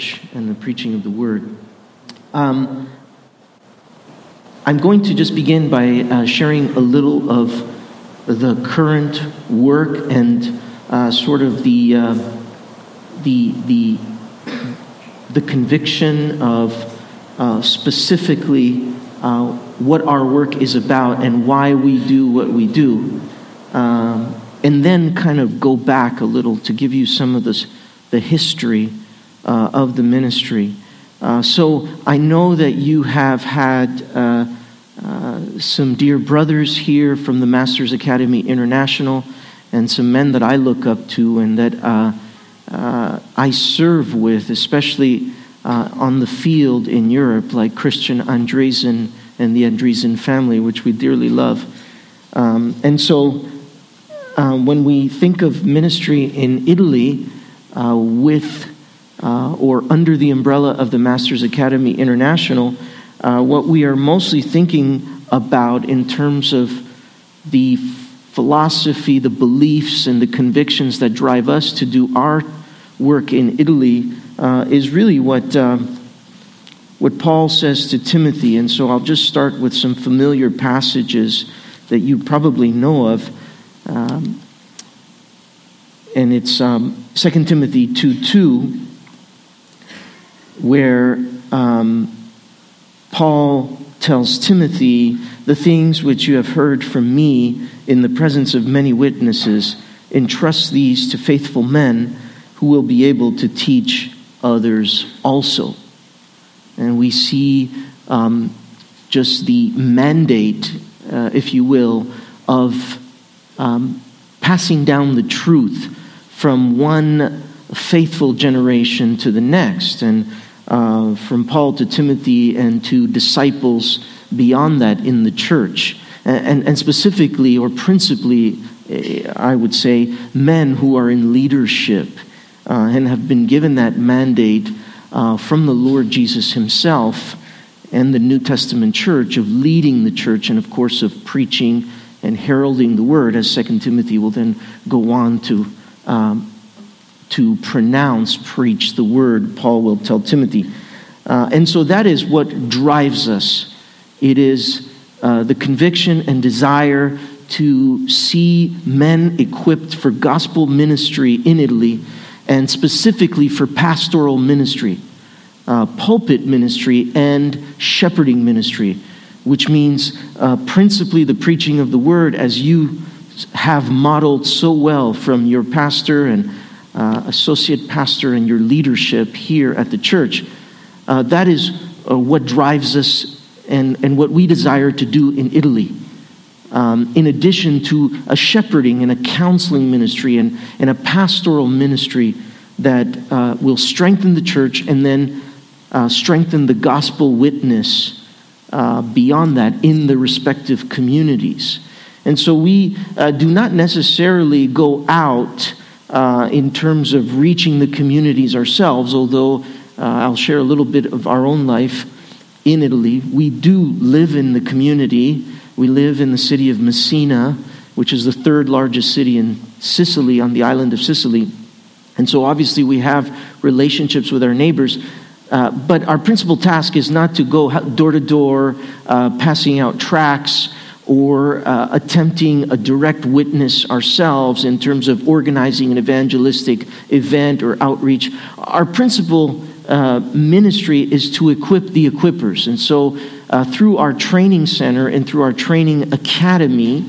church and the preaching of the word. I'm going to just begin by sharing a little of the current work and sort of the conviction of specifically what our work is about and why we do what we do, and then kind of go back a little to give you some of the history of the ministry. So I know that you have had some dear brothers here from the Masters Academy International and some men that I look up to and that I serve with, especially on the field in Europe, like Christian Andresen and the Andresen family, which we dearly love. And so when we think of ministry in Italy with or under the umbrella of the Masters Academy International, what we are mostly thinking about in terms of the philosophy, the beliefs, and the convictions that drive us to do our work in Italy is really what Paul says to Timothy. And so I'll just start with some familiar passages that you probably know of. And it's 2 Timothy 2:2, where Paul tells Timothy, "The things which you have heard from me in the presence of many witnesses, entrust these to faithful men who will be able to teach others also." And we see just the mandate, if you will, of passing down the truth from one faithful generation to the next, and from Paul to Timothy and to disciples beyond that in the church. And specifically or principally, I would say, men who are in leadership and have been given that mandate from the Lord Jesus himself and the New Testament church of leading the church and, of course, of preaching and heralding the word, as 2 Timothy will then go on to preach the word, Paul will tell Timothy. And so that is what drives us. It is the conviction and desire to see men equipped for gospel ministry in Italy, and specifically for pastoral ministry, pulpit ministry, and shepherding ministry, which means principally the preaching of the word, as you have modeled so well from your pastor and associate pastor and your leadership here at the church. That is what drives us and what we desire to do in Italy. In addition to a shepherding and a counseling ministry and a pastoral ministry that will strengthen the church and then strengthen the gospel witness beyond that in the respective communities. And so we do not necessarily go out in terms of reaching the communities ourselves, although I'll share a little bit of our own life in Italy. We do live in the community. We live in the city of Messina, which is the third largest city in Sicily, on the island of Sicily. And so obviously we have relationships with our neighbors, but our principal task is not to go door to door, passing out tracts, or attempting a direct witness ourselves in terms of organizing an evangelistic event or outreach. Our principal ministry is to equip the equippers. And so through our training center and through our training academy,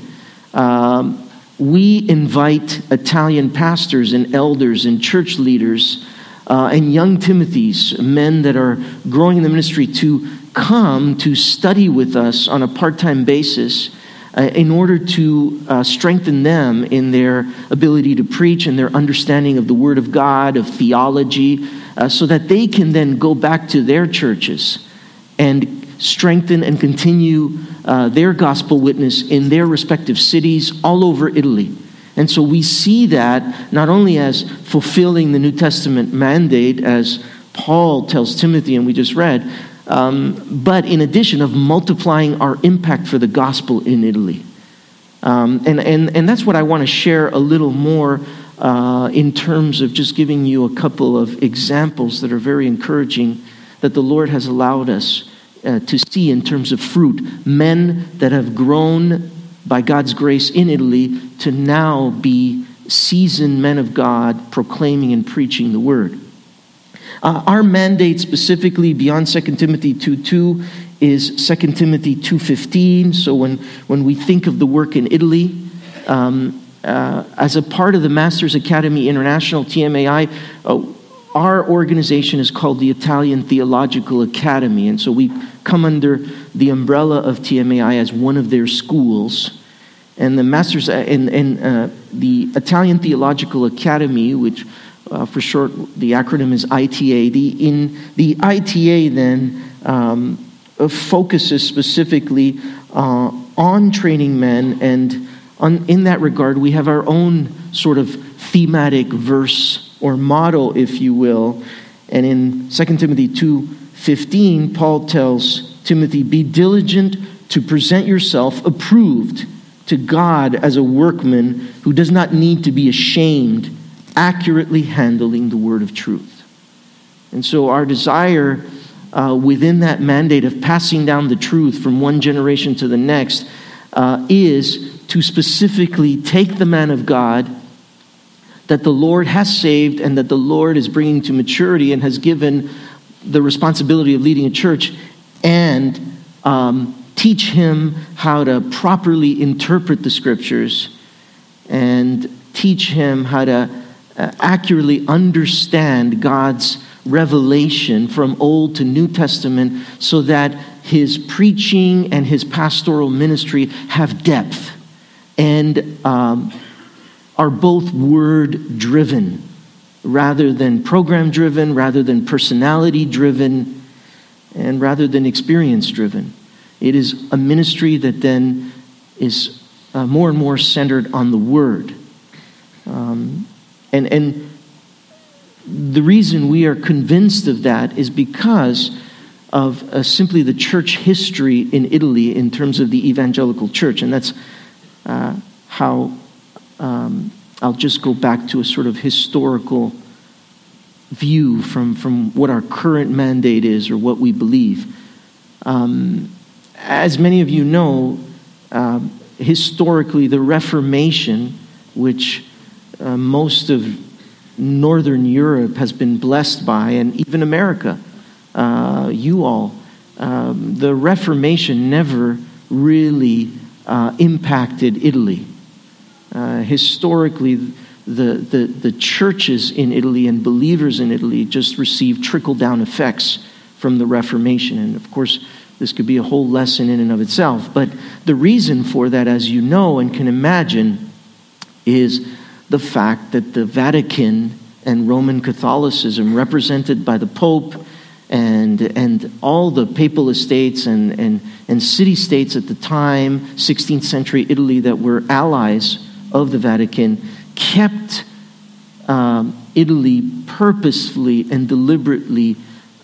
we invite Italian pastors and elders and church leaders and young Timothys, men that are growing in the ministry, to come to study with us on a part-time basis in order to strengthen them in their ability to preach and their understanding of the Word of God, of theology, so that they can then go back to their churches and strengthen and continue their gospel witness in their respective cities all over Italy. And so we see that not only as fulfilling the New Testament mandate, as Paul tells Timothy and we just read, but in addition of multiplying our impact for the gospel in Italy. And that's what I want to share a little more in terms of just giving you a couple of examples that are very encouraging that the Lord has allowed us to see in terms of fruit. Men that have grown by God's grace in Italy to now be seasoned men of God proclaiming and preaching the word. Our mandate specifically beyond 2 Timothy 2:2 is 2 Timothy 2:15. So when we think of the work in Italy, as a part of the Masters Academy International, TMAI, our organization is called the Italian Theological Academy. And so we come under the umbrella of TMAI as one of their schools. And the Masters and the Italian Theological Academy, which for short, the acronym is ITA. The ITA then focuses specifically on training men, and in that regard, we have our own sort of thematic verse or model, if you will. And in 2 Timothy 2:15, Paul tells Timothy, "Be diligent to present yourself approved to God as a workman who does not need to be ashamed, accurately handling the word of truth." And so our desire within that mandate of passing down the truth from one generation to the next is to specifically take the man of God that the Lord has saved and that the Lord is bringing to maturity and has given the responsibility of leading a church, and teach him how to properly interpret the scriptures and teach him how to accurately understand God's revelation from Old to New Testament so that his preaching and his pastoral ministry have depth and are both word-driven rather than program-driven, rather than personality-driven, and rather than experience-driven. It is a ministry that then is more and more centered on the Word. And the reason we are convinced of that is because of simply the church history in Italy in terms of the evangelical church. And that's how I'll just go back to a sort of historical view from what our current mandate is or what we believe. As many of you know, historically the Reformation, which most of Northern Europe has been blessed by, and even America, you all, the Reformation never really impacted Italy. Historically, the churches in Italy and believers in Italy just received trickle-down effects from the Reformation. And of course, this could be a whole lesson in and of itself. But the reason for that, as you know and can imagine, is the fact that the Vatican and Roman Catholicism, represented by the Pope and all the papal estates and city-states at the time, 16th century Italy, that were allies of the Vatican, kept Italy purposefully and deliberately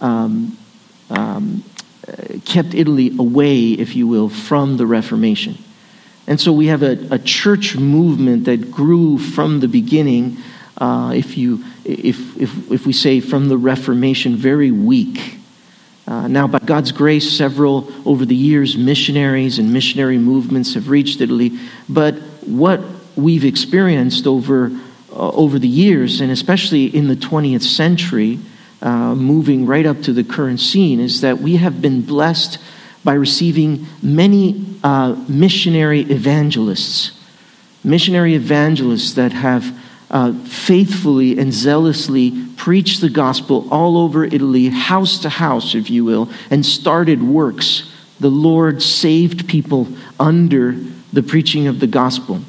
kept Italy away, if you will, from the Reformation. And so we have a church movement that grew from the beginning, if we say from the Reformation, very weak. Now, by God's grace, several over the years missionaries and missionary movements have reached Italy. But what we've experienced over the years, and especially in the 20th century, moving right up to the current scene, is that we have been blessed by receiving many missionary evangelists that have faithfully and zealously preached the gospel all over Italy, house to house, if you will, and started works. The Lord saved people under the preaching of the gospel.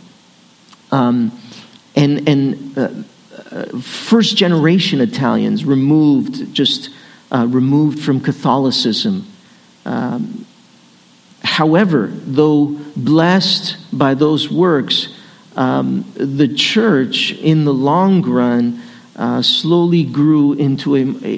First generation Italians removed from Catholicism. However, though blessed by those works, the church in the long run slowly grew into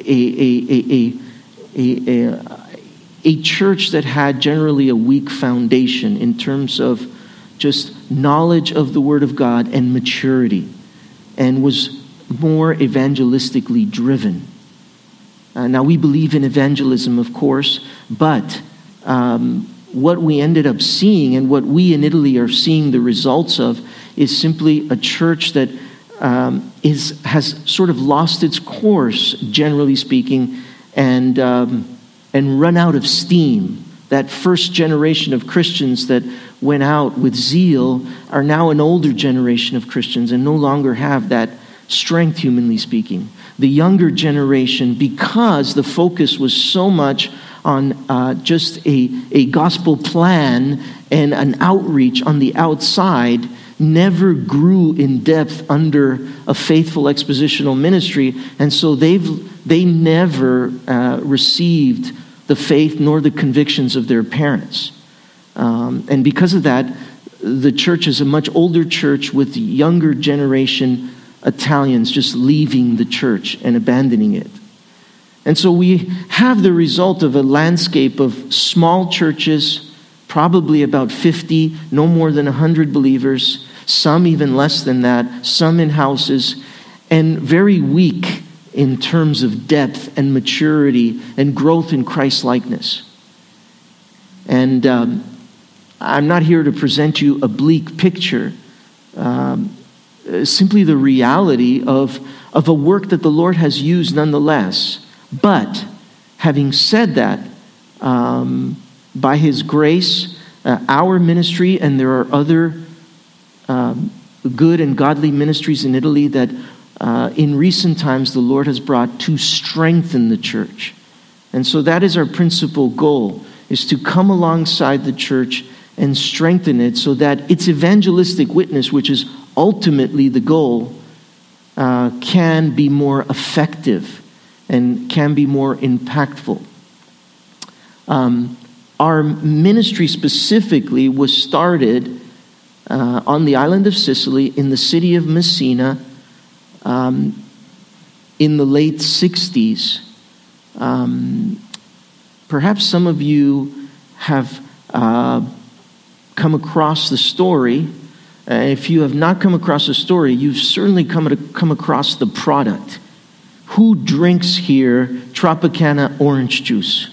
a church that had generally a weak foundation in terms of just knowledge of the Word of God and maturity. and was more evangelistically driven. Now, we believe in evangelism, of course, but what we ended up seeing and what we in Italy are seeing the results of is simply a church that has sort of lost its course, generally speaking, and run out of steam. That first generation of Christians that went out with zeal are now an older generation of Christians and no longer have that strength, humanly speaking. The younger generation, because the focus was so much on just a gospel plan and an outreach on the outside, never grew in depth under a faithful expositional ministry, and so they never received the faith nor the convictions of their parents. And because of that, the church is a much older church with younger generation Italians just leaving the church and abandoning it. And so we have the result of a landscape of small churches, probably about 50, no more than 100 believers, some even less than that, some in houses, and very weak in terms of depth and maturity and growth in Christ-likeness. And I'm not here to present you a bleak picture, simply the reality of a work that the Lord has used nonetheless. But having said that, by His grace, our ministry, and there are other good and godly ministries in Italy that in recent times the Lord has brought to strengthen the church. And so that is our principal goal, is to come alongside the church and strengthen it so that its evangelistic witness, which is ultimately the goal, can be more effective and can be more impactful. Our ministry specifically was started on the island of Sicily in the city of Messina in the late 60s. Perhaps some of you have come across the story. If you have not come across the story, you've certainly come across the product. Who drinks here Tropicana orange juice?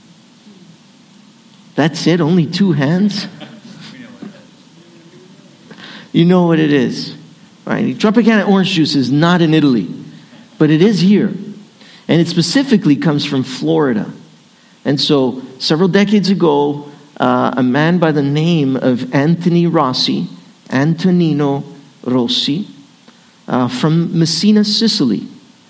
That's it? Only 2 hands? You know what it is, right? Tropicana orange juice is not in Italy, but it is here. And it specifically comes from Florida. And so several decades ago, a man by the name of Antonino Rossi, from Messina, Sicily,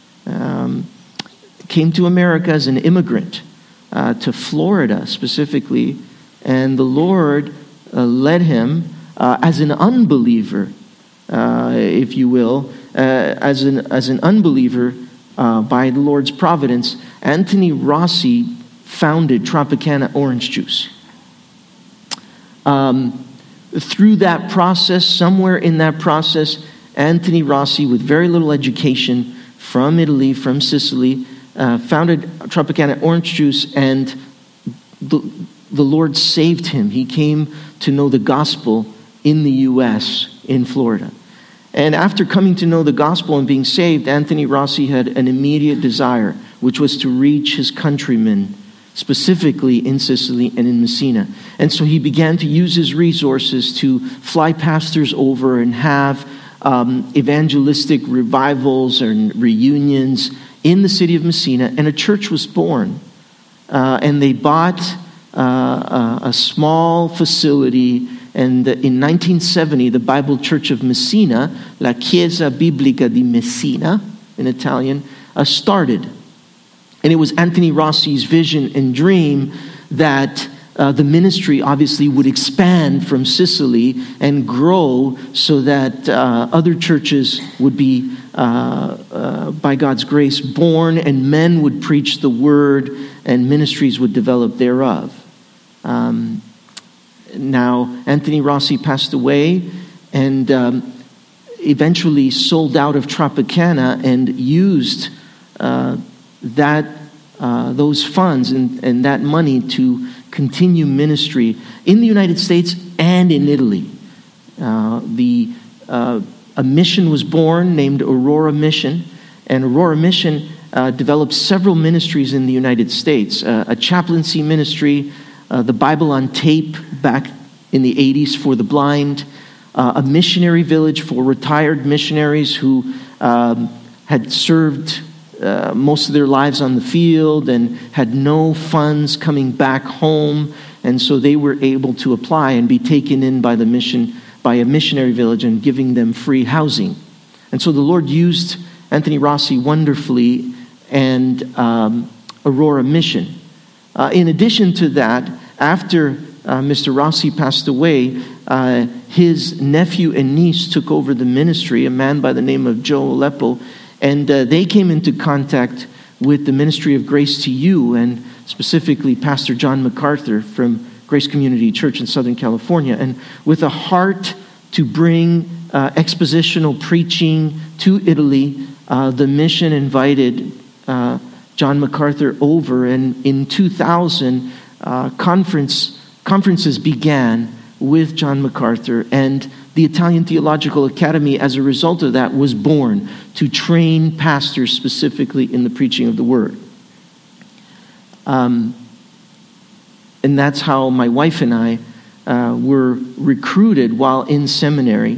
came to America as an immigrant, to Florida specifically, and the Lord led him as an unbeliever, if you will, as an unbeliever by the Lord's providence. Antonino Rossi founded Tropicana Orange Juice. Through that process, somewhere in that process, Antonino Rossi, with very little education, from Italy, from Sicily, founded Tropicana Orange Juice, and the Lord saved him. He came to know the gospel in the U.S., in Florida. And after coming to know the gospel and being saved, Antonino Rossi had an immediate desire, which was to reach his countrymen, specifically in Sicily and in Messina. And so he began to use his resources to fly pastors over and have evangelistic revivals and reunions in the city of Messina, and a church was born. And they bought a small facility, and in 1970, the Bible Church of Messina, La Chiesa Biblica di Messina, in Italian, started. And it was Antonino Rossi's vision and dream that the ministry obviously would expand from Sicily and grow so that other churches would be, by God's grace, born, and men would preach the word and ministries would develop thereof. Now, Antonino Rossi passed away and eventually sold out of Tropicana and used those funds and that money to continue ministry in the United States and in Italy. The a mission was born named Aurora Mission, and Aurora Mission developed several ministries in the United States. A chaplaincy ministry, the Bible on tape back in the 80s for the blind, a missionary village for retired missionaries who had served most of their lives on the field and had no funds coming back home, and so they were able to apply and be taken in by a missionary village and giving them free housing. And so the Lord used Anthony Rossi wonderfully and Aurora Mission. In addition to that, after Mr. Rossi passed away, his nephew and niece took over the ministry, a man by the name of Joe Aleppo, and they came into contact with the Ministry of Grace to You, and specifically Pastor John MacArthur from Grace Community Church in Southern California. And with a heart to bring expositional preaching to Italy, the mission invited John MacArthur over, and in 2000, conferences began with John MacArthur, and the Italian Theological Academy, as a result of that, was born to train pastors specifically in the preaching of the Word. And that's how my wife and I were recruited while in seminary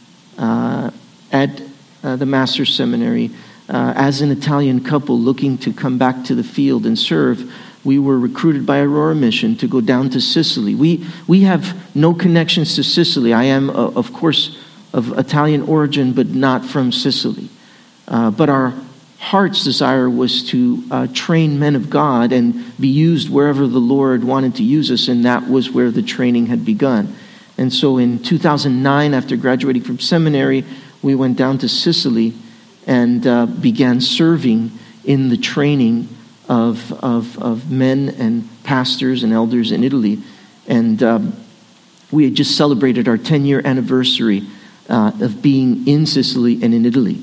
at the Master's Seminary as an Italian couple looking to come back to the field and serve. We were recruited by Aurora Mission to go down to Sicily. We have no connections to Sicily. I am, of course, of Italian origin, but not from Sicily. But our heart's desire was to train men of God and be used wherever the Lord wanted to use us, and that was where the training had begun. And so in 2009, after graduating from seminary, we went down to Sicily and began serving in the training of men and pastors and elders in Italy. And we had just celebrated our 10-year anniversary of being in Sicily and in Italy.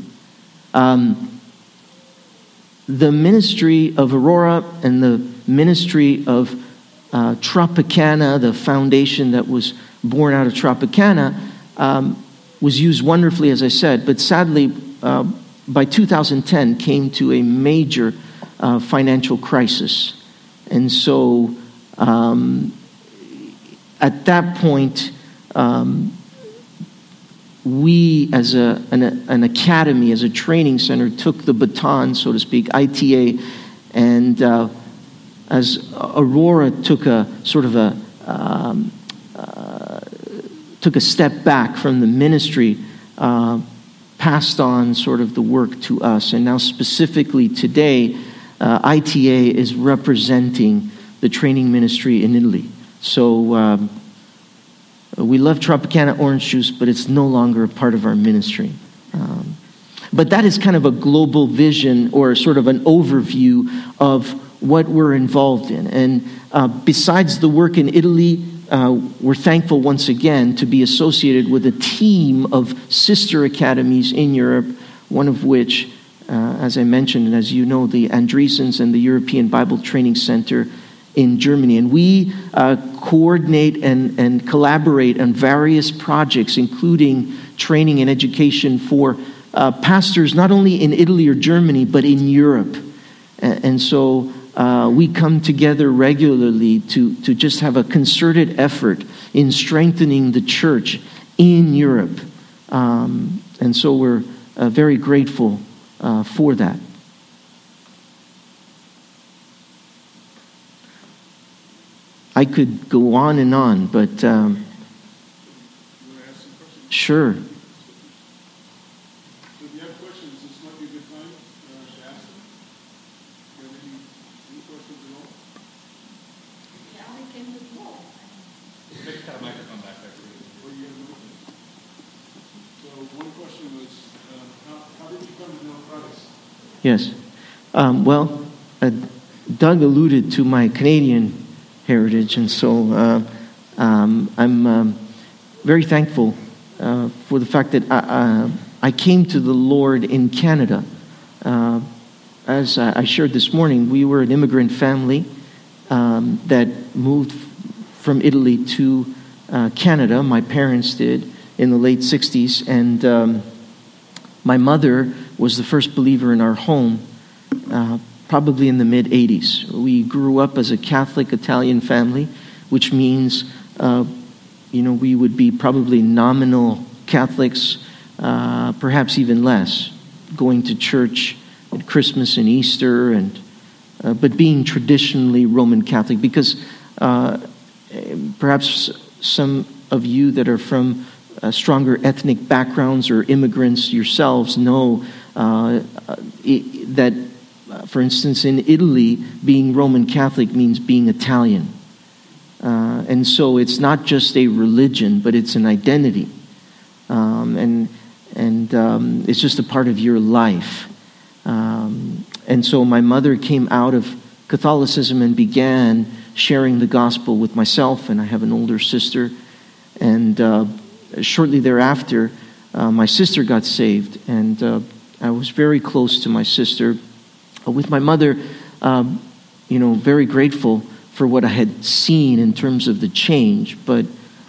The ministry of Aurora and the ministry of Tropicana, the foundation that was born out of Tropicana, was used wonderfully, as I said, but sadly, by 2010 came to a major financial crisis. And so at that point, we as an academy, as a training center, took the baton, so to speak, ITA, and as Aurora took a sort of took a step back from the ministry, passed on sort of the work to us. And now specifically today, ITA is representing the training ministry in Italy. So we love Tropicana orange juice, but it's no longer a part of our ministry. But that is kind of a global vision or sort of an overview of what we're involved in. And besides the work in Italy, we're thankful once again to be associated with a team of sister academies in Europe, one of which, as I mentioned, and as you know, the Andreessens and the European Bible Training Center in Germany. And we coordinate and collaborate on various projects, including training and education for pastors not only in Italy or Germany, but in Europe. And so we come together regularly to just have a concerted effort in strengthening the church in Europe. And so we're very grateful for that. I could go on and on, but sure. If you have questions, this might be a good time to ask them. Do you have any questions at all? Yeah, I can with more. Next time I can come back after it. What do you have? So one question was, how did you come to know Christ? Yes. Well, Doug alluded to my Canadian heritage, and so I'm very thankful for the fact that I came to the Lord in Canada. As I shared this morning, we were an immigrant family that moved from Italy to Canada. My parents did in the late 60s, and My mother was the first believer in our home, probably in the mid-'80s. We grew up as a Catholic Italian family, which means, we would be probably nominal Catholics, perhaps even less, going to church at Christmas and Easter, but being traditionally Roman Catholic, because perhaps some of you that are from stronger ethnic backgrounds or immigrants yourselves know that, for instance, in Italy, being Roman Catholic means being Italian. And so it's not just a religion, but it's an identity. And it's just a part of your life. And so my mother came out of Catholicism and began sharing the gospel with myself, and I have an older sister. And shortly thereafter, my sister got saved, and I was very close to my sister. With my mother, very grateful for what I had seen in terms of the change, but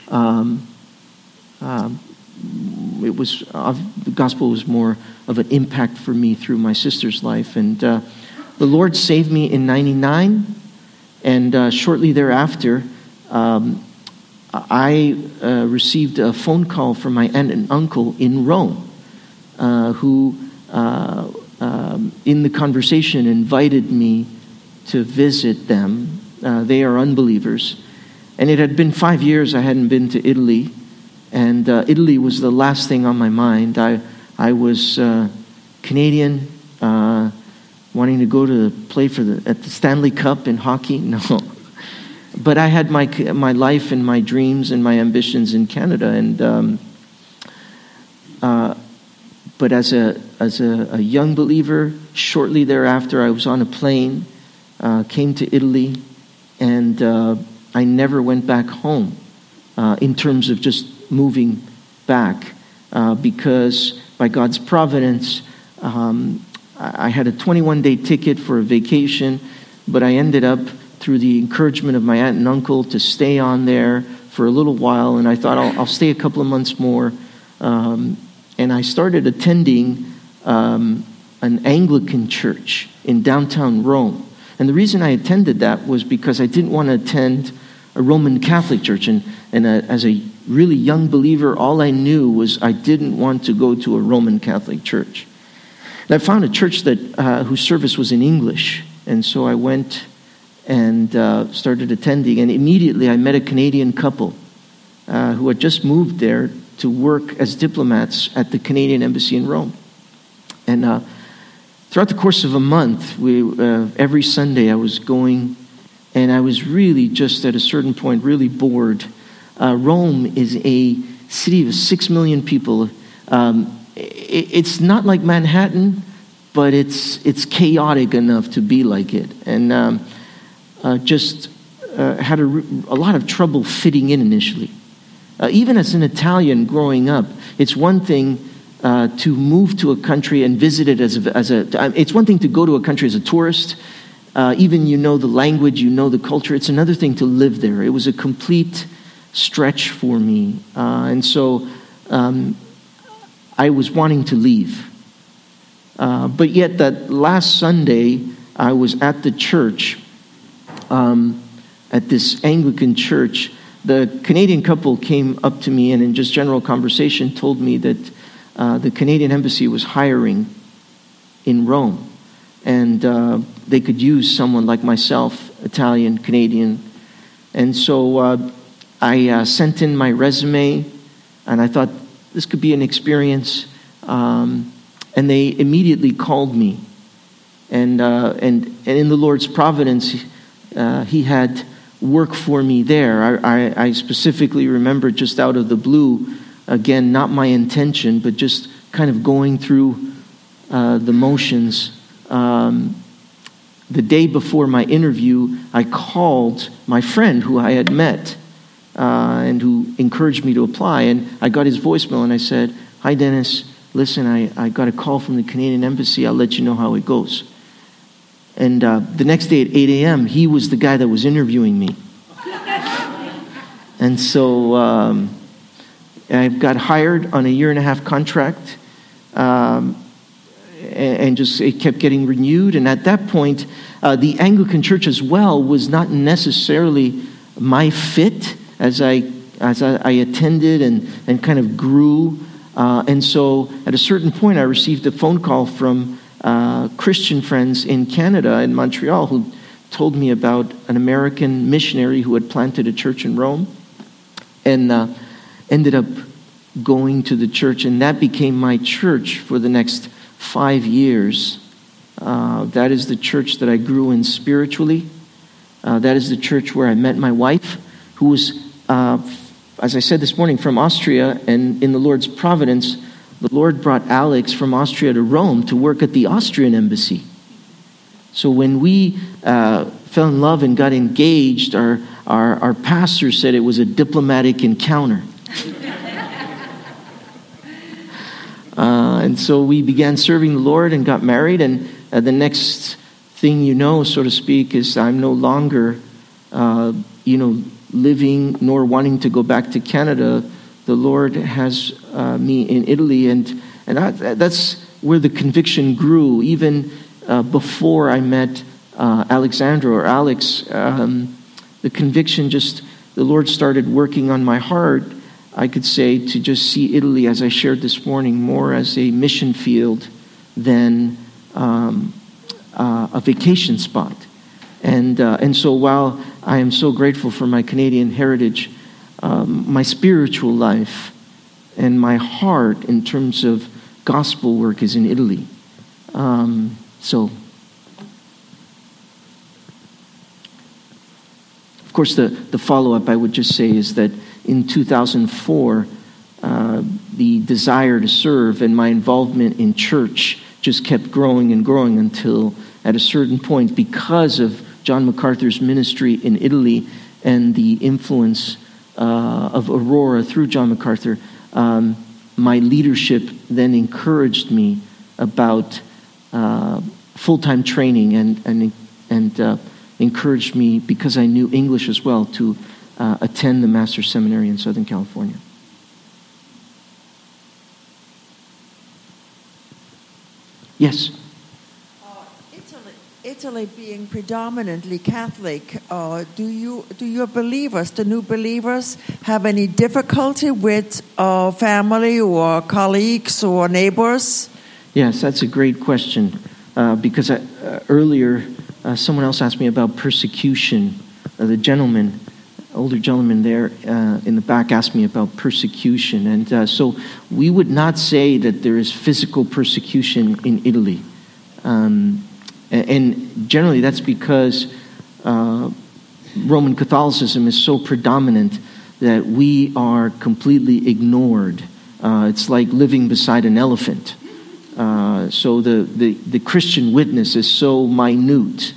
it was the gospel was more of an impact for me through my sister's life. And the Lord saved me in '99, and shortly thereafter, I received a phone call from my aunt and uncle in Rome, who, in the conversation, invited me to visit them. They are unbelievers. And it had been 5 years I hadn't been to Italy, and Italy was the last thing on my mind. I was Canadian, wanting to go to play at the Stanley Cup in hockey. No. But I had my life and my dreams and my ambitions in Canada, and but as a young believer, shortly thereafter, I was on a plane, came to Italy, and I never went back home in terms of just moving back, because by God's providence, I had a 21-day ticket for a vacation, but I ended up, through the encouragement of my aunt and uncle, to stay on there for a little while, and I thought I'll stay a couple of months more. And I started attending an Anglican church in downtown Rome. And the reason I attended that was because I didn't want to attend a Roman Catholic church. And as a really young believer, all I knew was I didn't want to go to a Roman Catholic church. And I found a church that whose service was in English. And so I went and started attending. And immediately I met a Canadian couple who had just moved there to work as diplomats at the Canadian Embassy in Rome. And throughout the course of a month, every Sunday I was going, and I was really just at a certain point really bored. Rome is a city of 6 million people. It's not like Manhattan, but it's chaotic enough to be like it. And just had a lot of trouble fitting in initially. Even as an Italian growing up, it's one thing to move to a country and visit it it's one thing to go to a country as a tourist. Even you know the language, you know the culture. It's another thing to live there. It was a complete stretch for me. And so I was wanting to leave. But yet that last Sunday, I was at the church, at this Anglican church. The Canadian couple came up to me and in just general conversation told me that the Canadian Embassy was hiring in Rome. And they could use someone like myself, Italian, Canadian. And so I sent in my resume, and I thought this could be an experience. And they immediately called me. And in the Lord's providence, He had work for me there. I specifically remember, just out of the blue, again, not my intention, but just kind of going through the motions. The day before my interview, I called my friend who I had met and who encouraged me to apply, and I got his voicemail, and I said, "Hi, Dennis, listen, I got a call from the Canadian Embassy. I'll let you know how it goes." And the next day at 8 a.m., he was the guy that was interviewing me. And so I got hired on a 1.5-year contract. and just it kept getting renewed. And at that point, the Anglican Church as well was not necessarily my fit as I attended and kind of grew. And so at a certain point, I received a phone call from Christian friends in Canada, in Montreal, who told me about an American missionary who had planted a church in Rome, and ended up going to the church, and that became my church for the next 5 years. That is the church that I grew in spiritually. That is the church where I met my wife, who was, as I said this morning, from Austria, and in the Lord's providence, the Lord brought Alex from Austria to Rome to work at the Austrian embassy. So when we fell in love and got engaged, our pastor said it was a diplomatic encounter. And so we began serving the Lord and got married, and the next thing you know, so to speak, is I'm no longer, living nor wanting to go back to Canada. The Lord has me in Italy, and that's where the conviction grew. Even before I met Alexandra or Alex, the conviction the Lord started working on my heart, I could say, to just see Italy, as I shared this morning, more as a mission field than a vacation spot. And so while I am so grateful for my Canadian heritage, my spiritual life and my heart in terms of gospel work is in Italy. Of course, the follow-up I would just say is that in 2004, the desire to serve and my involvement in church just kept growing and growing until at a certain point, because of John MacArthur's ministry in Italy and the influence of Aurora through John MacArthur, my leadership then encouraged me about full-time training and encouraged me, because I knew English as well, to attend the Master's Seminary in Southern California. Yes? Italy being predominantly Catholic, do your believers, the new believers, have any difficulty with family or colleagues or neighbors? Yes, that's a great question, because earlier someone else asked me about persecution. The older gentleman there in the back asked me about persecution. And so we would not say that there is physical persecution in Italy. And generally that's because Roman Catholicism is so predominant that we are completely ignored. It's like living beside an elephant. So the Christian witness is so minute.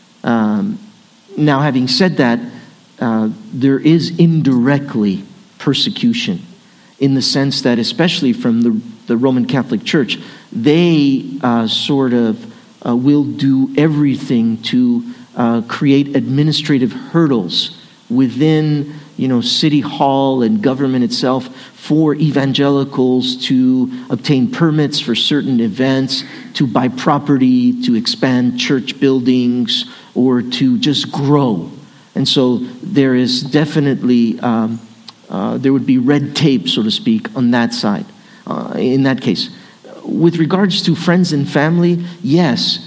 Now, having said that, there is indirectly persecution, in the sense that, especially from the Roman Catholic Church, they will do everything to create administrative hurdles within, City Hall and government itself for evangelicals to obtain permits for certain events, to buy property, to expand church buildings, or to just grow. And so there is definitely, there would be red tape, so to speak, on that side, in that case. With regards to friends and family, yes,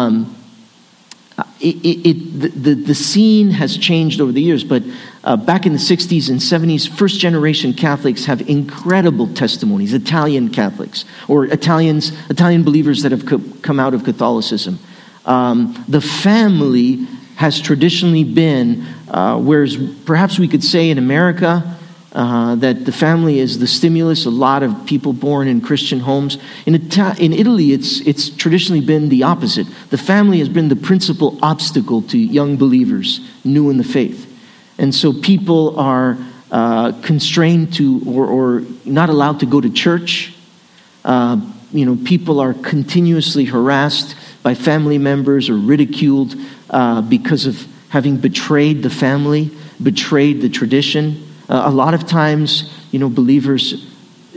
the scene has changed over the years, but back in the 60s and 70s, first-generation Catholics have incredible testimonies, Italian Catholics, or Italian believers that have come out of Catholicism. The family has traditionally been, whereas perhaps we could say in America that the family is the stimulus, a lot of people born in Christian homes. In Italy, it's traditionally been the opposite. The family has been the principal obstacle to young believers new in the faith. And so people are constrained to or not allowed to go to church. People are continuously harassed by family members or ridiculed because of having betrayed the family, betrayed the tradition. A lot of times, believers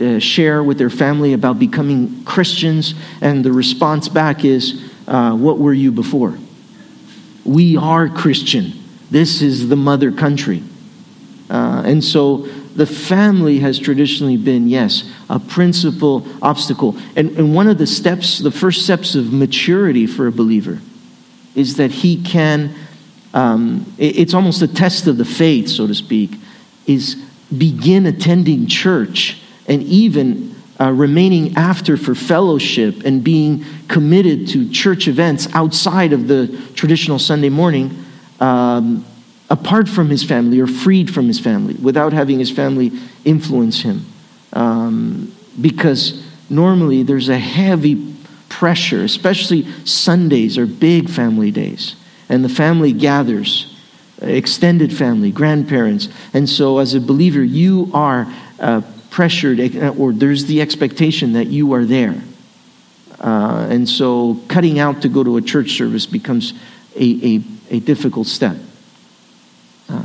share with their family about becoming Christians, and the response back is, what were you before? We are Christian. This is the mother country. And so the family has traditionally been, yes, a principal obstacle. And one of the steps, the first steps of maturity for a believer is that he can, it's almost a test of the faith, so to speak, is begin attending church and even remaining after for fellowship and being committed to church events outside of the traditional Sunday morning, apart from his family or freed from his family, without having his family influence him. Because normally there's a heavy pressure, especially Sundays are big family days, and the family gathers, extended family, grandparents. And so as a believer, you are pressured, or there's the expectation that you are there. And so cutting out to go to a church service becomes a difficult step. The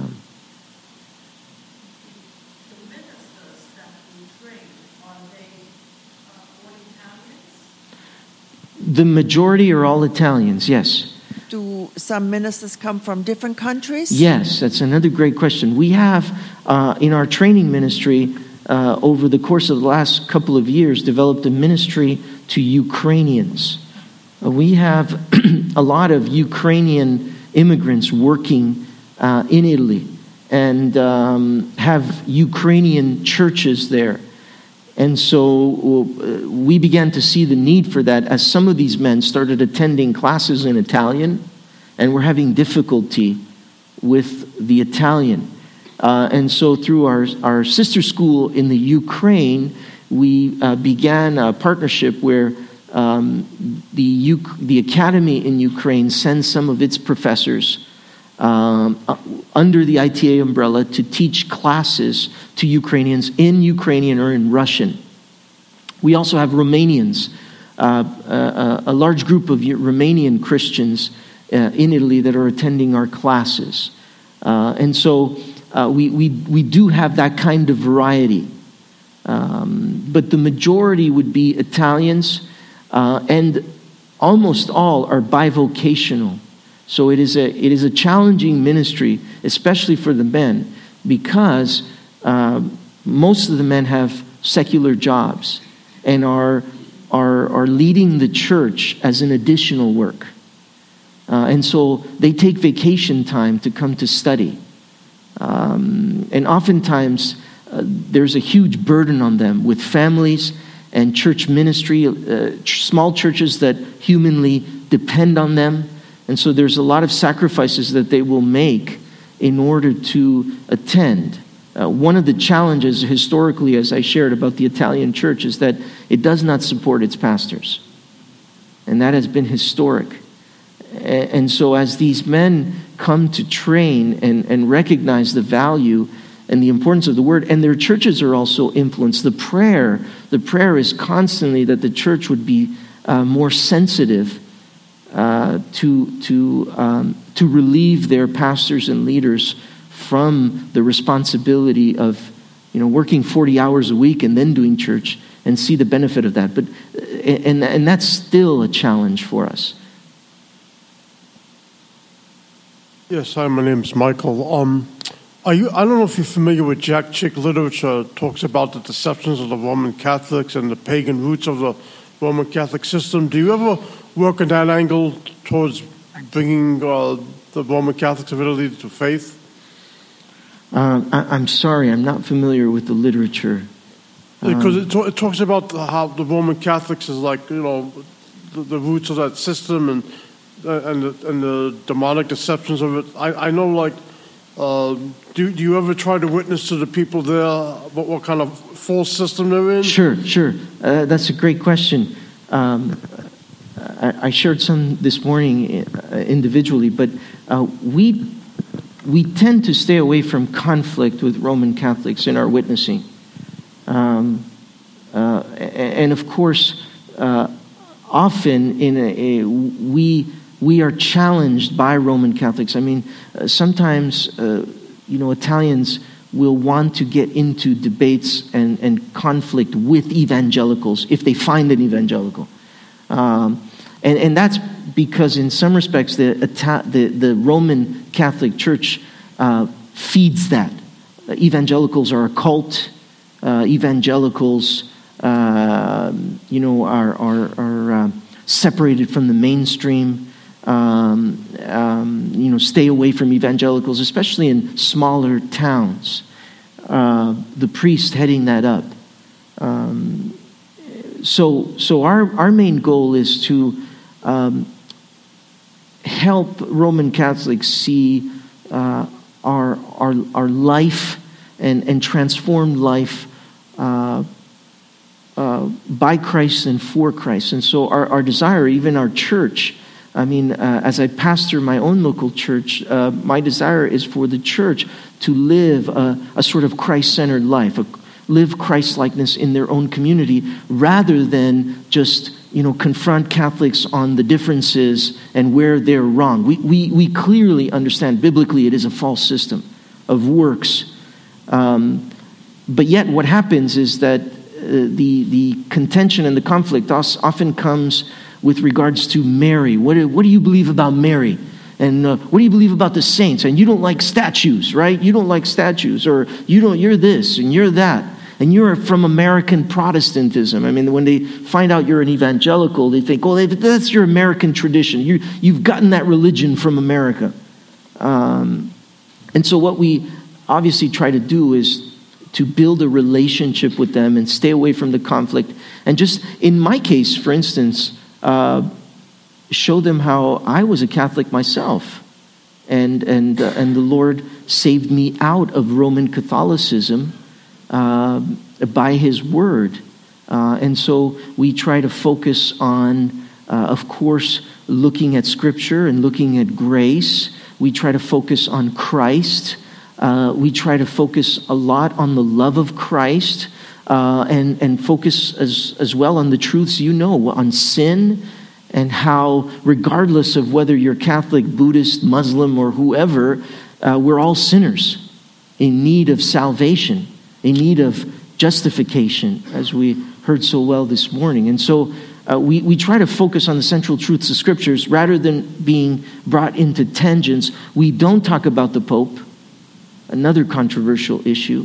ministers that we train, are they all Italians? The majority are all Italians, yes. Do some ministers come from different countries? Yes, that's another great question. We have, in our training ministry, over the course of the last couple of years, developed a ministry to Ukrainians. We have a lot of Ukrainian immigrants working in Italy and have Ukrainian churches there. And so we began to see the need for that as some of these men started attending classes in Italian and were having difficulty with the Italian. And so through our sister school in the Ukraine, we began a partnership where the academy in Ukraine sends some of its professors under the ITA umbrella to teach classes to Ukrainians in Ukrainian or in Russian. We also have Romanians, a large group of Romanian Christians in Italy that are attending our classes. And so we do have that kind of variety. But the majority would be Italians, and almost all are bivocational. So it is a challenging ministry, especially for the men, because most of the men have secular jobs and are leading the church as an additional work. And so they take vacation time to come to study. And oftentimes there's a huge burden on them with families and church ministry, small churches that humanly depend on them. And so there's a lot of sacrifices that they will make in order to attend. One of the challenges historically, as I shared about the Italian church, is that it does not support its pastors. And that has been historic. And so as these men come to train and recognize the value and the importance of the word, and their churches are also influenced, the prayer is constantly that the church would be more sensitive to relieve their pastors and leaders from the responsibility of working 40 hours a week and then doing church and see the benefit of that. But and that's still a challenge for us. Yes, hi, my name's Michael. I don't know if you're familiar with Jack Chick literature. It talks about the deceptions of the Roman Catholics and the pagan roots of the Roman Catholic system. Do you ever work in that angle towards bringing the Roman Catholics of Italy to faith? I'm sorry, I'm not familiar with the literature. Because it talks about how the Roman Catholics is like, the roots of that system and the demonic deceptions of it. I know, do you ever try to witness to the people there what kind of false system they're in? Sure. That's a great question. I shared some this morning individually, but we tend to stay away from conflict with Roman Catholics in our witnessing. And of course, often we are challenged by Roman Catholics. I mean, sometimes Italians will want to get into debates and conflict with evangelicals if they find an evangelical. And that's because in some respects the Roman Catholic Church feeds that. Evangelicals are a cult. Evangelicals, are separated from the mainstream. Stay away from evangelicals, especially in smaller towns. The priest heading that up. So our main goal is to help Roman Catholics see our life and transformed life by Christ and for Christ. And so our desire, even our church, as I pastor my own local church, my desire is for the church to live a sort of Christ-centered life, live Christ-likeness in their own community, rather than just confront Catholics on the differences and where they're wrong. We clearly understand biblically it is a false system of works. But yet what happens is that the contention and the conflict often comes with regards to Mary. What do you believe about Mary? And what do you believe about the saints? And you don't like statues, right? You don't like statues, or you're this and you're that. And you're from American Protestantism. When they find out you're an evangelical, they think, that's your American tradition. You've gotten that religion from America. And so what we obviously try to do is to build a relationship with them and stay away from the conflict. And just in my case, for instance, show them how I was a Catholic myself. And the Lord saved me out of Roman Catholicism by His Word. And so we try to focus on, of course, looking at Scripture and looking at grace. We try to focus on Christ. We try to focus a lot on the love of Christ, and focus as well on the truths on sin, and how regardless of whether you're Catholic, Buddhist, Muslim, or whoever, we're all sinners in need of salvation, in need of justification, as we heard so well this morning. And so we try to focus on the central truths of Scriptures rather than being brought into tangents. We don't talk about the Pope, another controversial issue,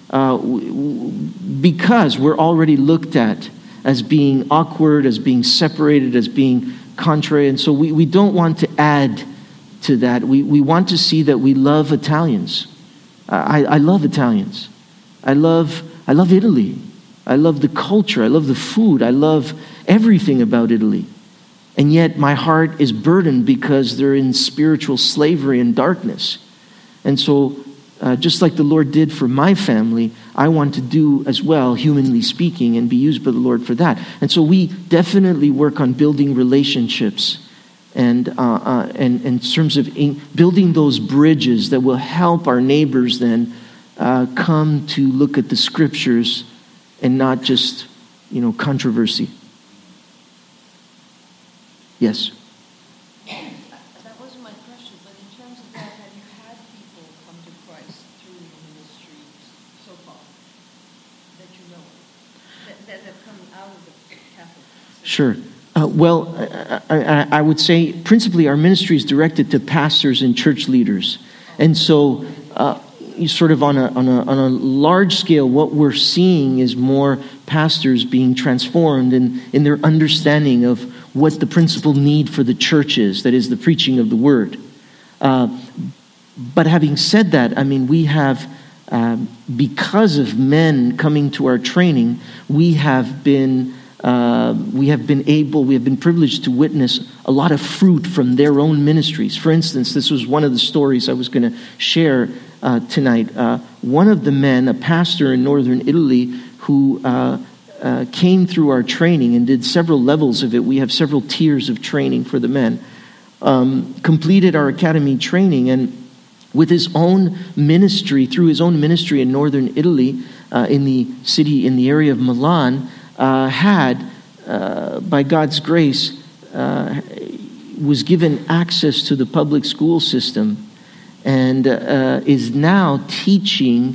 because we're already looked at as being awkward, as being separated, as being contrary. And so we don't want to add to that. We want to see that we love Italians. I love Italians. I love Italy. I love the culture. I love the food. I love everything about Italy. And yet my heart is burdened because they're in spiritual slavery and darkness. And so just like the Lord did for my family, I want to do as well, humanly speaking, and be used by the Lord for that. And so we definitely work on building relationships and in terms of building those bridges that will help our neighbors then come to look at the Scriptures and not just, controversy. Yes? That wasn't my question, but in terms of that, have you had people come to Christ through your ministry so far that you know of, that have come out of the Catholic system? Sure. I would say principally our ministry is directed to pastors and church leaders. And so sort of on a large scale, what we're seeing is more pastors being transformed in their understanding of what the principal need for the church is, that is the preaching of the Word. But having said that, we have, because of men coming to our training, we have been privileged to witness a lot of fruit from their own ministries. For instance, this was one of the stories I was going to share tonight. One of the men, a pastor in northern Italy, who came through our training and did several levels of it. We have several tiers of training for the men. Completed our academy training, and with his own ministry, through his own ministry in northern Italy, in the area of Milan, had, by God's grace, was given access to the public school system, and is now teaching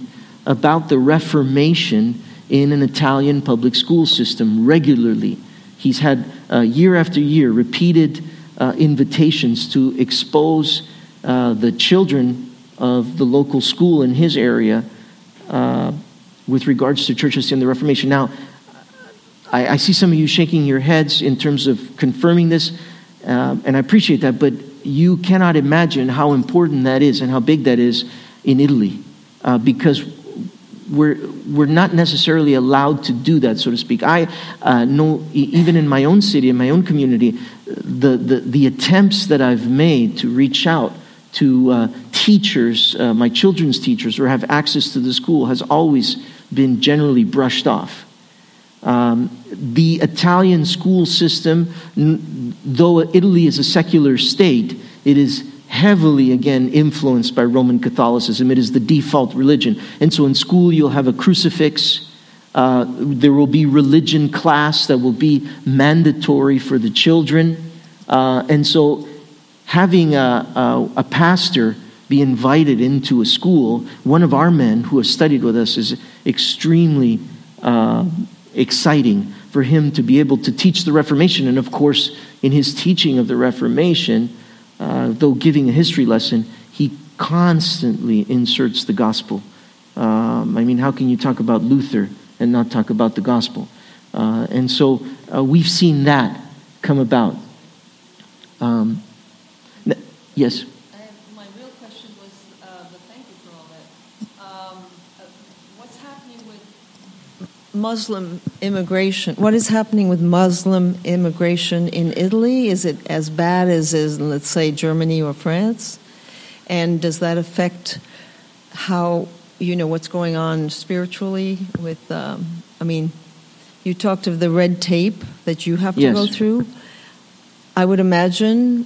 about the Reformation in an Italian public school system regularly. He's had year after year repeated invitations to expose the children of the local school in his area with regards to church history and the Reformation. Now, I see some of you shaking your heads in terms of confirming this, and I appreciate that, but you cannot imagine how important that is and how big that is in Italy, because we're not necessarily allowed to do that, so to speak. I know, even in my own city, in my own community, the attempts that I've made to reach out to teachers, my children's teachers, or have access to the school has always been generally brushed off. The Italian school system, though Italy is a secular state, it is heavily, again, influenced by Roman Catholicism. It is the default religion. And so in school, you'll have a crucifix. There will be religion class that will be mandatory for the children. And so having a pastor be invited into a school, one of our men who has studied with us, is extremely exciting for him to be able to teach the Reformation. And of course, in his teaching of the Reformation, though giving a history lesson, he constantly inserts the gospel. I mean, how can you talk about Luther and not talk about the gospel? And so we've seen that come about. Yes? My real question was, but thank you for all that. What's happening with Muslim immigration? What is happening with Muslim immigration in Italy? Is it as bad as in, let's say, Germany or France? And does that affect how, what's going on spiritually with, you talked of the red tape that you have to go through. I would imagine,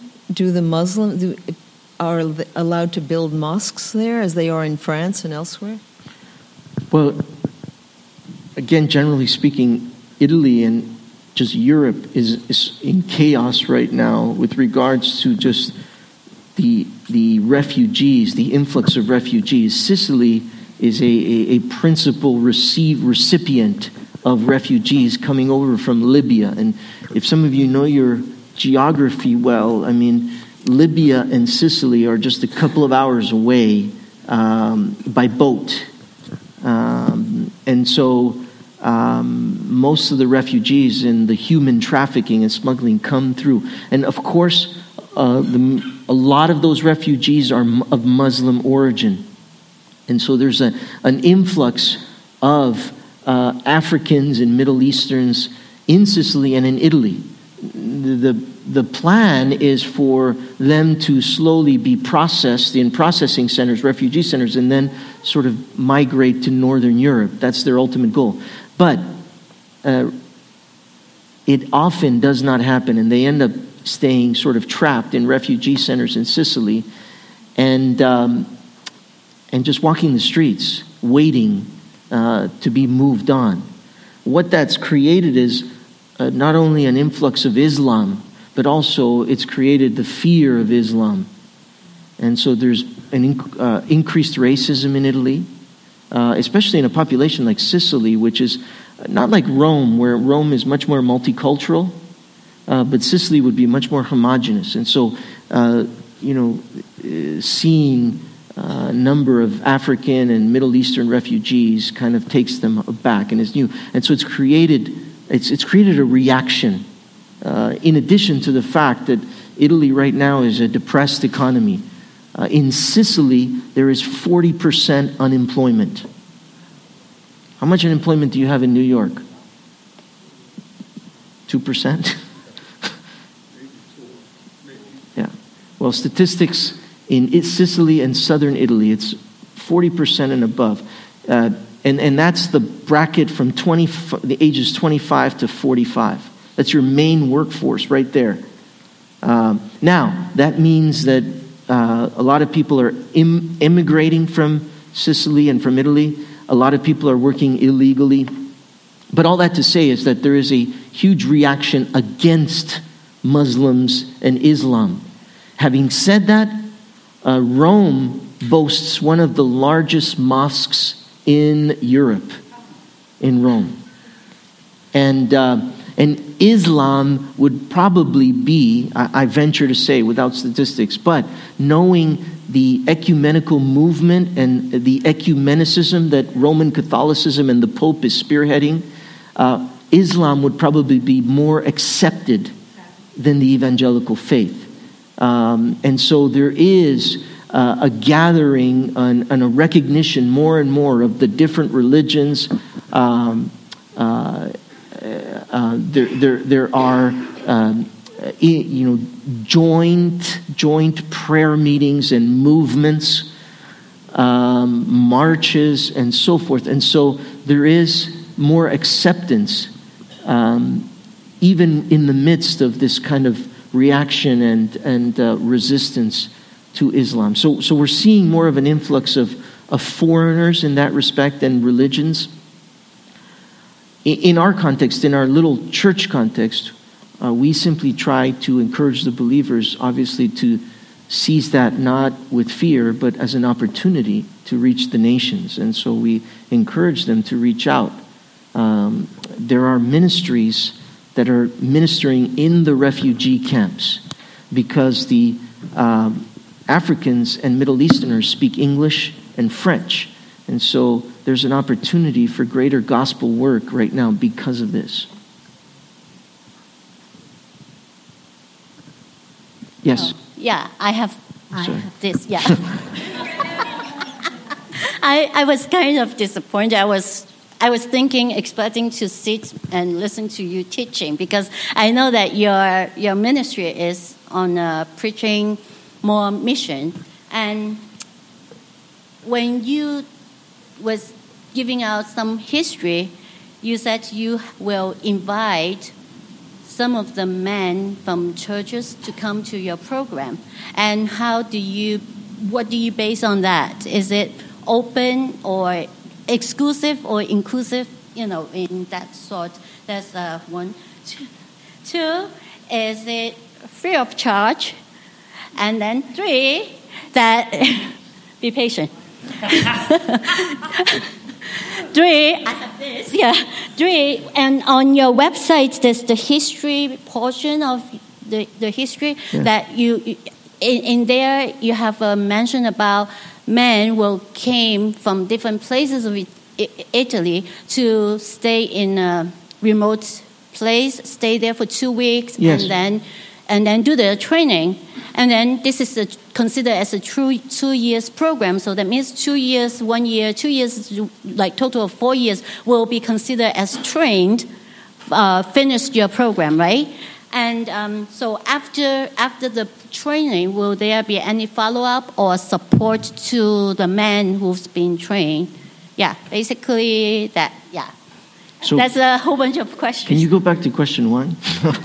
are they allowed to build mosques there as they are in France and elsewhere? Well, again, generally speaking, Italy and just Europe is in chaos right now with regards to just the refugees, the influx of refugees. Sicily is a principal recipient of refugees coming over from Libya. And if some of you know your geography well, Libya and Sicily are just a couple of hours away by boat. And so most of the refugees and the human trafficking and smuggling come through. And of course, a lot of those refugees are of Muslim origin. And so there's an influx of Africans and Middle Easterns in Sicily and in Italy. The plan is for them to slowly be processed in processing centers, refugee centers, and then sort of migrate to Northern Europe. That's their ultimate goal. But it often does not happen, and they end up staying sort of trapped in refugee centers in Sicily and just walking the streets, waiting to be moved on. What that's created is not only an influx of Islam, but also it's created the fear of Islam. And so there's an increased racism in Italy, especially in a population like Sicily, which is not like Rome, where Rome is much more multicultural, but Sicily would be much more homogenous. And so, seeing a number of African and Middle Eastern refugees kind of takes them aback and is new. And so it's created a reaction. In addition to the fact that Italy right now is a depressed economy. In Sicily, there is 40% unemployment. How much unemployment do you have in New York? 2%? Yeah. Well, statistics in Sicily and southern Italy, it's 40% and above. And that's the bracket from the ages 25 to 45. That's your main workforce right there. Now, that means that a lot of people are immigrating from Sicily and from Italy. A lot of people are working illegally. But all that to say is that there is a huge reaction against Muslims and Islam. Having said that, Rome boasts one of the largest mosques in Europe, in Rome. And Islam would probably be, I venture to say without statistics, but knowing the ecumenical movement and the ecumenicism that Roman Catholicism and the Pope is spearheading, Islam would probably be more accepted than the evangelical faith. And so there is a gathering and a recognition more and more of the different religions. There are joint prayer meetings and movements, marches, and so forth. And so there is more acceptance, even in the midst of this kind of reaction and resistance to Islam. So we're seeing more of an influx of foreigners in that respect and religions. In our context, in our little church context, we simply try to encourage the believers, obviously, to seize that not with fear, but as an opportunity to reach the nations. And so we encourage them to reach out. There are ministries that are ministering in the refugee camps because the Africans and Middle Easterners speak English and French. And so there's an opportunity for greater gospel work right now because of this. Yes? Yeah, I have this, yeah. I was kind of disappointed. I was expecting to sit and listen to you teaching, because I know that your ministry is on preaching more mission. And when you was giving out some history, you said you will invite some of the men from churches to come to your program. And what do you base on that? Is it open or exclusive or inclusive, in that sort? That's one. Two, is it free of charge? And then three, that be patient. Three, I have this. Yeah, three, and on your website, there's the history portion of the history that you in there you have a mention about men came from different places of Italy to stay in a remote place, stay there for 2 weeks, and then do their training. And then this is considered as a true 2 years program. So that means 2 years, 1 year, 2 years, like total of 4 years will be considered as trained, finished your program, right? And so after the training, will there be any follow-up or support to the man who's been trained? Yeah, basically that, yeah. So that's a whole bunch of questions. Can you go back to question one?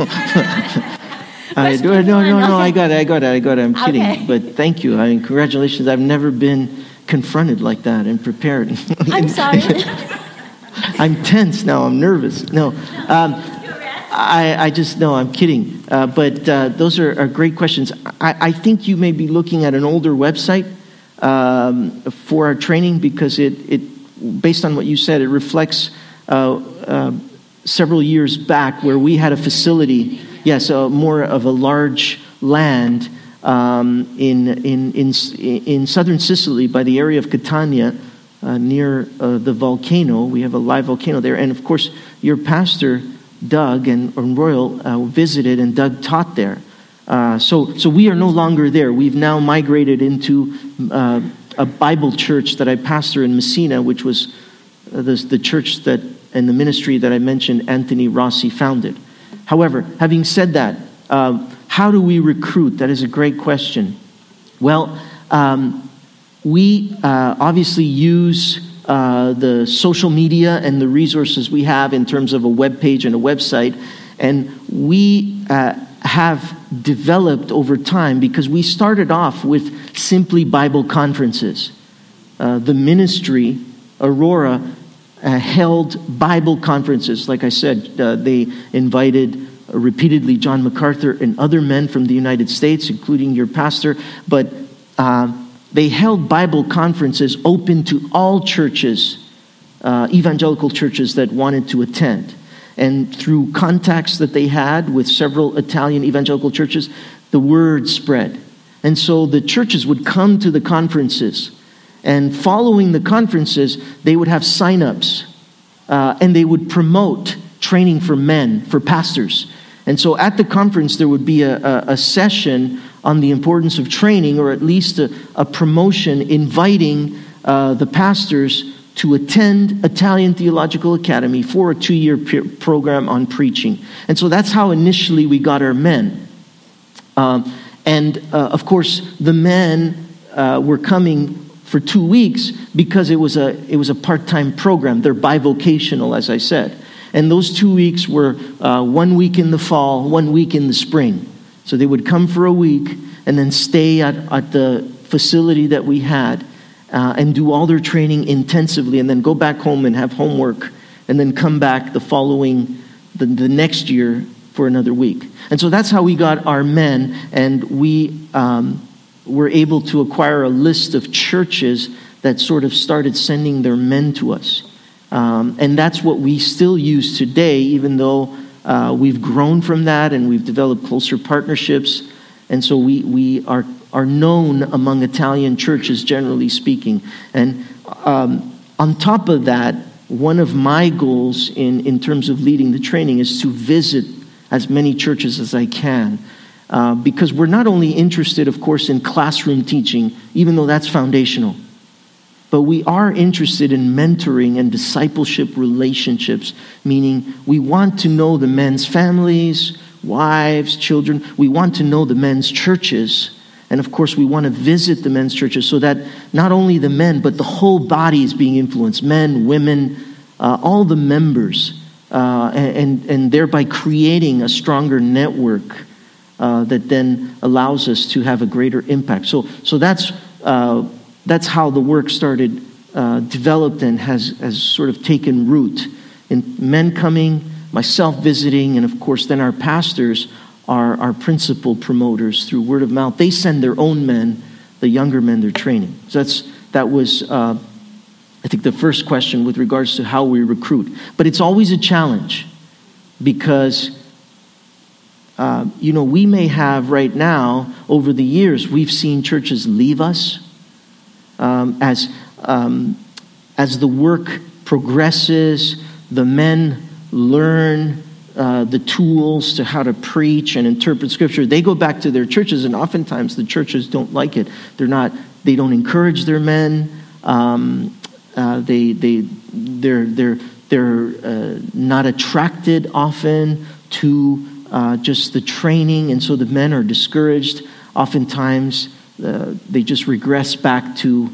No, I got it. I'm kidding. Okay. But thank you. Congratulations. I've never been confronted like that and prepared. I'm sorry. I'm tense now. I'm nervous. No. I'm kidding. But those are great questions. I think you may be looking at an older website for our training, because it based on what you said, it reflects several years back where we had a facility. Yes, more of a large land in southern Sicily by the area of Catania, near the volcano. We have a live volcano there. And of course, your pastor, Doug, and Royal visited, and Doug taught there. So we are no longer there. We've now migrated into a Bible church that I pastor in Messina, which was the church that and the ministry that I mentioned Anthony Rossi founded. However, having said that, how do we recruit? That is a great question. Well, we obviously use the social media and the resources we have in terms of a web page and a website. And we have developed over time, because we started off with simply Bible conferences. The ministry, Aurora, held Bible conferences. Like I said, they invited repeatedly John MacArthur and other men from the United States, including your pastor. But they held Bible conferences open to all churches evangelical churches that wanted to attend. And through contacts that they had with several Italian evangelical churches, the word spread. And so the churches would come to the conferences. And following the conferences, they would have sign-ups. And they would promote training for men, for pastors. And so at the conference, there would be a session on the importance of training, or at least a promotion inviting the pastors to attend Italian Theological Academy for a 2-year program on preaching. And so that's how initially we got our men. Of course, the men were coming for 2 weeks because it was a part-time program. They're bivocational, as I said. And those 2 weeks were 1 week in the fall, 1 week in the spring. So they would come for a week and then stay at the facility that we had and do all their training intensively, and then go back home and have homework, and then come back the next year for another week. And so that's how we got our men, and we were able to acquire a list of churches that sort of started sending their men to us. And that's what we still use today, even though we've grown from that and we've developed closer partnerships. And so we are known among Italian churches, generally speaking. And on top of that, one of my goals in terms of leading the training is to visit as many churches as I can. Because we're not only interested, of course, in classroom teaching, even though that's foundational, but we are interested in mentoring and discipleship relationships, meaning we want to know the men's families, wives, children. We want to know the men's churches. And of course, we want to visit the men's churches so that not only the men, but the whole body is being influenced. Men, women, all the members, and thereby creating a stronger network that then allows us to have a greater impact. So that's how the work started, developed, and has sort of taken root. In men coming, myself visiting, and of course then our pastors are our principal promoters through word of mouth. They send their own men, the younger men, they're training. So that was, I think, the first question with regards to how we recruit. But it's always a challenge because, we may have right now, over the years, we've seen churches leave us as the work progresses, the men learn the tools to how to preach and interpret Scripture. They go back to their churches, and oftentimes the churches don't like it. They don't encourage their men. They're not attracted often to just the training, and so the men are discouraged. Oftentimes, they just regress back to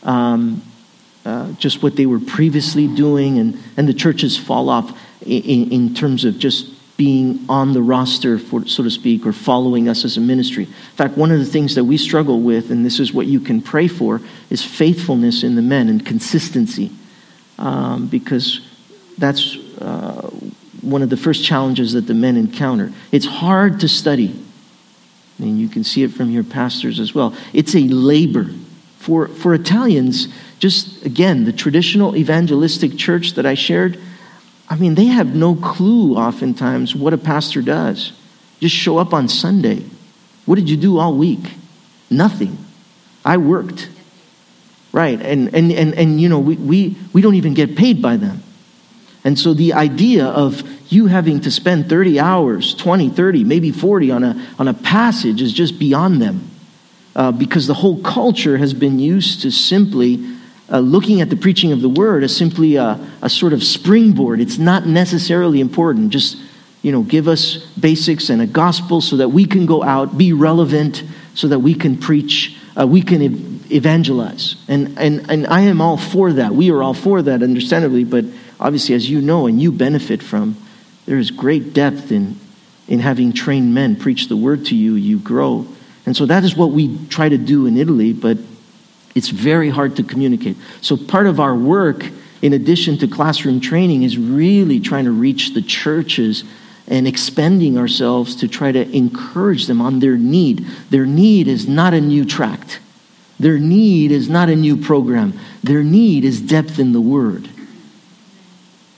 just what they were previously doing, and the churches fall off in terms of just being on the roster, so to speak, or following us as a ministry. In fact, one of the things that we struggle with, and this is what you can pray for, is faithfulness in the men and consistency, because that's one of the first challenges that the men encounter. It's hard to study. I mean, you can see it from your pastors as well. It's a labor. For Italians, just again, the traditional evangelistic church that I shared, I mean, they have no clue oftentimes what a pastor does. Just show up on Sunday. What did you do all week? Nothing. I worked. Right. And we don't even get paid by them. And so the idea of you having to spend 30 hours, 20, 30, maybe 40 on a passage is just beyond them. Because the whole culture has been used to simply looking at the preaching of the word as simply a sort of springboard. It's not necessarily important. Just, give us basics and a gospel so that we can go out, be relevant, so that we can preach, we can evangelize. And I am all for that. We are all for that, understandably. But obviously, as you know and you benefit from, there is great depth in having trained men preach the word to you. You grow. And so that is what we try to do in Italy, but it's very hard to communicate. So part of our work, in addition to classroom training, is really trying to reach the churches and expending ourselves to try to encourage them on their need. Their need is not a new tract. Their need is not a new program. Their need is depth in the word.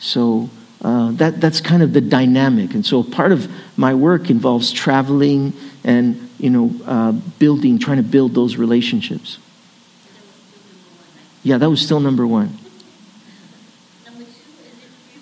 So that's kind of the dynamic. And so part of my work involves traveling and, trying to build those relationships. Yeah, that was still number one. Number 2, is it free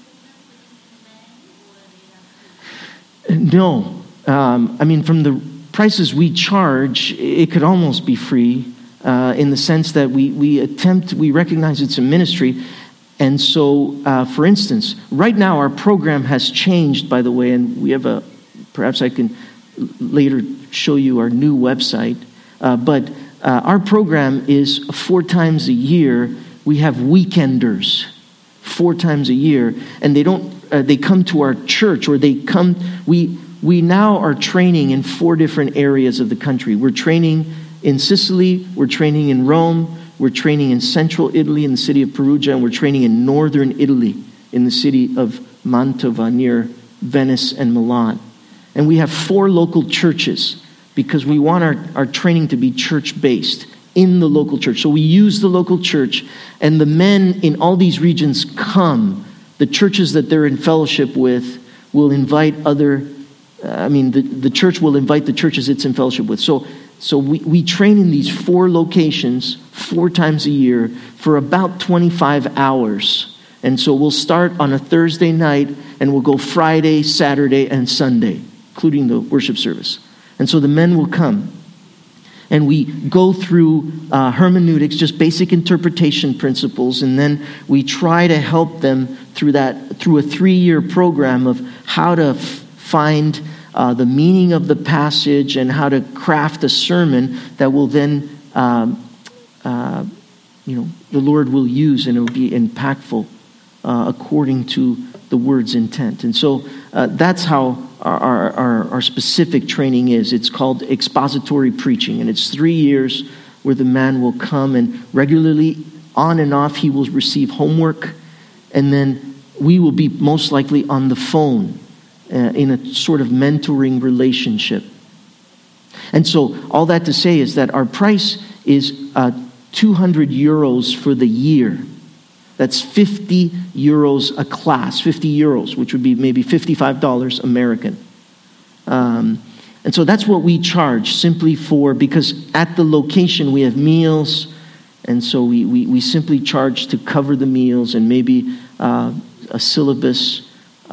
for them? No. From the prices we charge, it could almost be free in the sense that we recognize it's a ministry. And so, for instance, right now our program has changed, by the way, and we have perhaps I can later show you our new website. But our program is 4 times a year. We have weekenders 4 times a year, and they come to our church, or we now are training in 4 different areas of the country. We're training in Sicily, we're training in Rome, we're training in central Italy in the city of Perugia, and we're training in northern Italy in the city of Mantova near Venice and Milan. And we have 4 local churches because we want our training to be church-based in the local church. So we use the local church, and the men in all these regions come. The churches that they're in fellowship with will invite the church will invite the churches it's in fellowship with. So we train in these 4 locations 4 times a year for about 25 hours. And so we'll start on a Thursday night and we'll go Friday, Saturday, and Sunday, including the worship service. And so the men will come. And we go through hermeneutics, just basic interpretation principles, and then we try to help them through a 3-year program of how to find the meaning of the passage and how to craft a sermon that will then, the Lord will use, and it will be impactful according to the word's intent. And so that's how our specific training is. It's called expository preaching, and it's 3 years where the man will come and regularly, on and off, he will receive homework, and then we will be most likely on the phone in a sort of mentoring relationship. And so all that to say is that our price is 200 euros for the year. That's 50 euros a class, 50 euros, which would be maybe $55 American. And so that's what we charge simply because at the location we have meals, and so we simply charge to cover the meals and maybe a syllabus.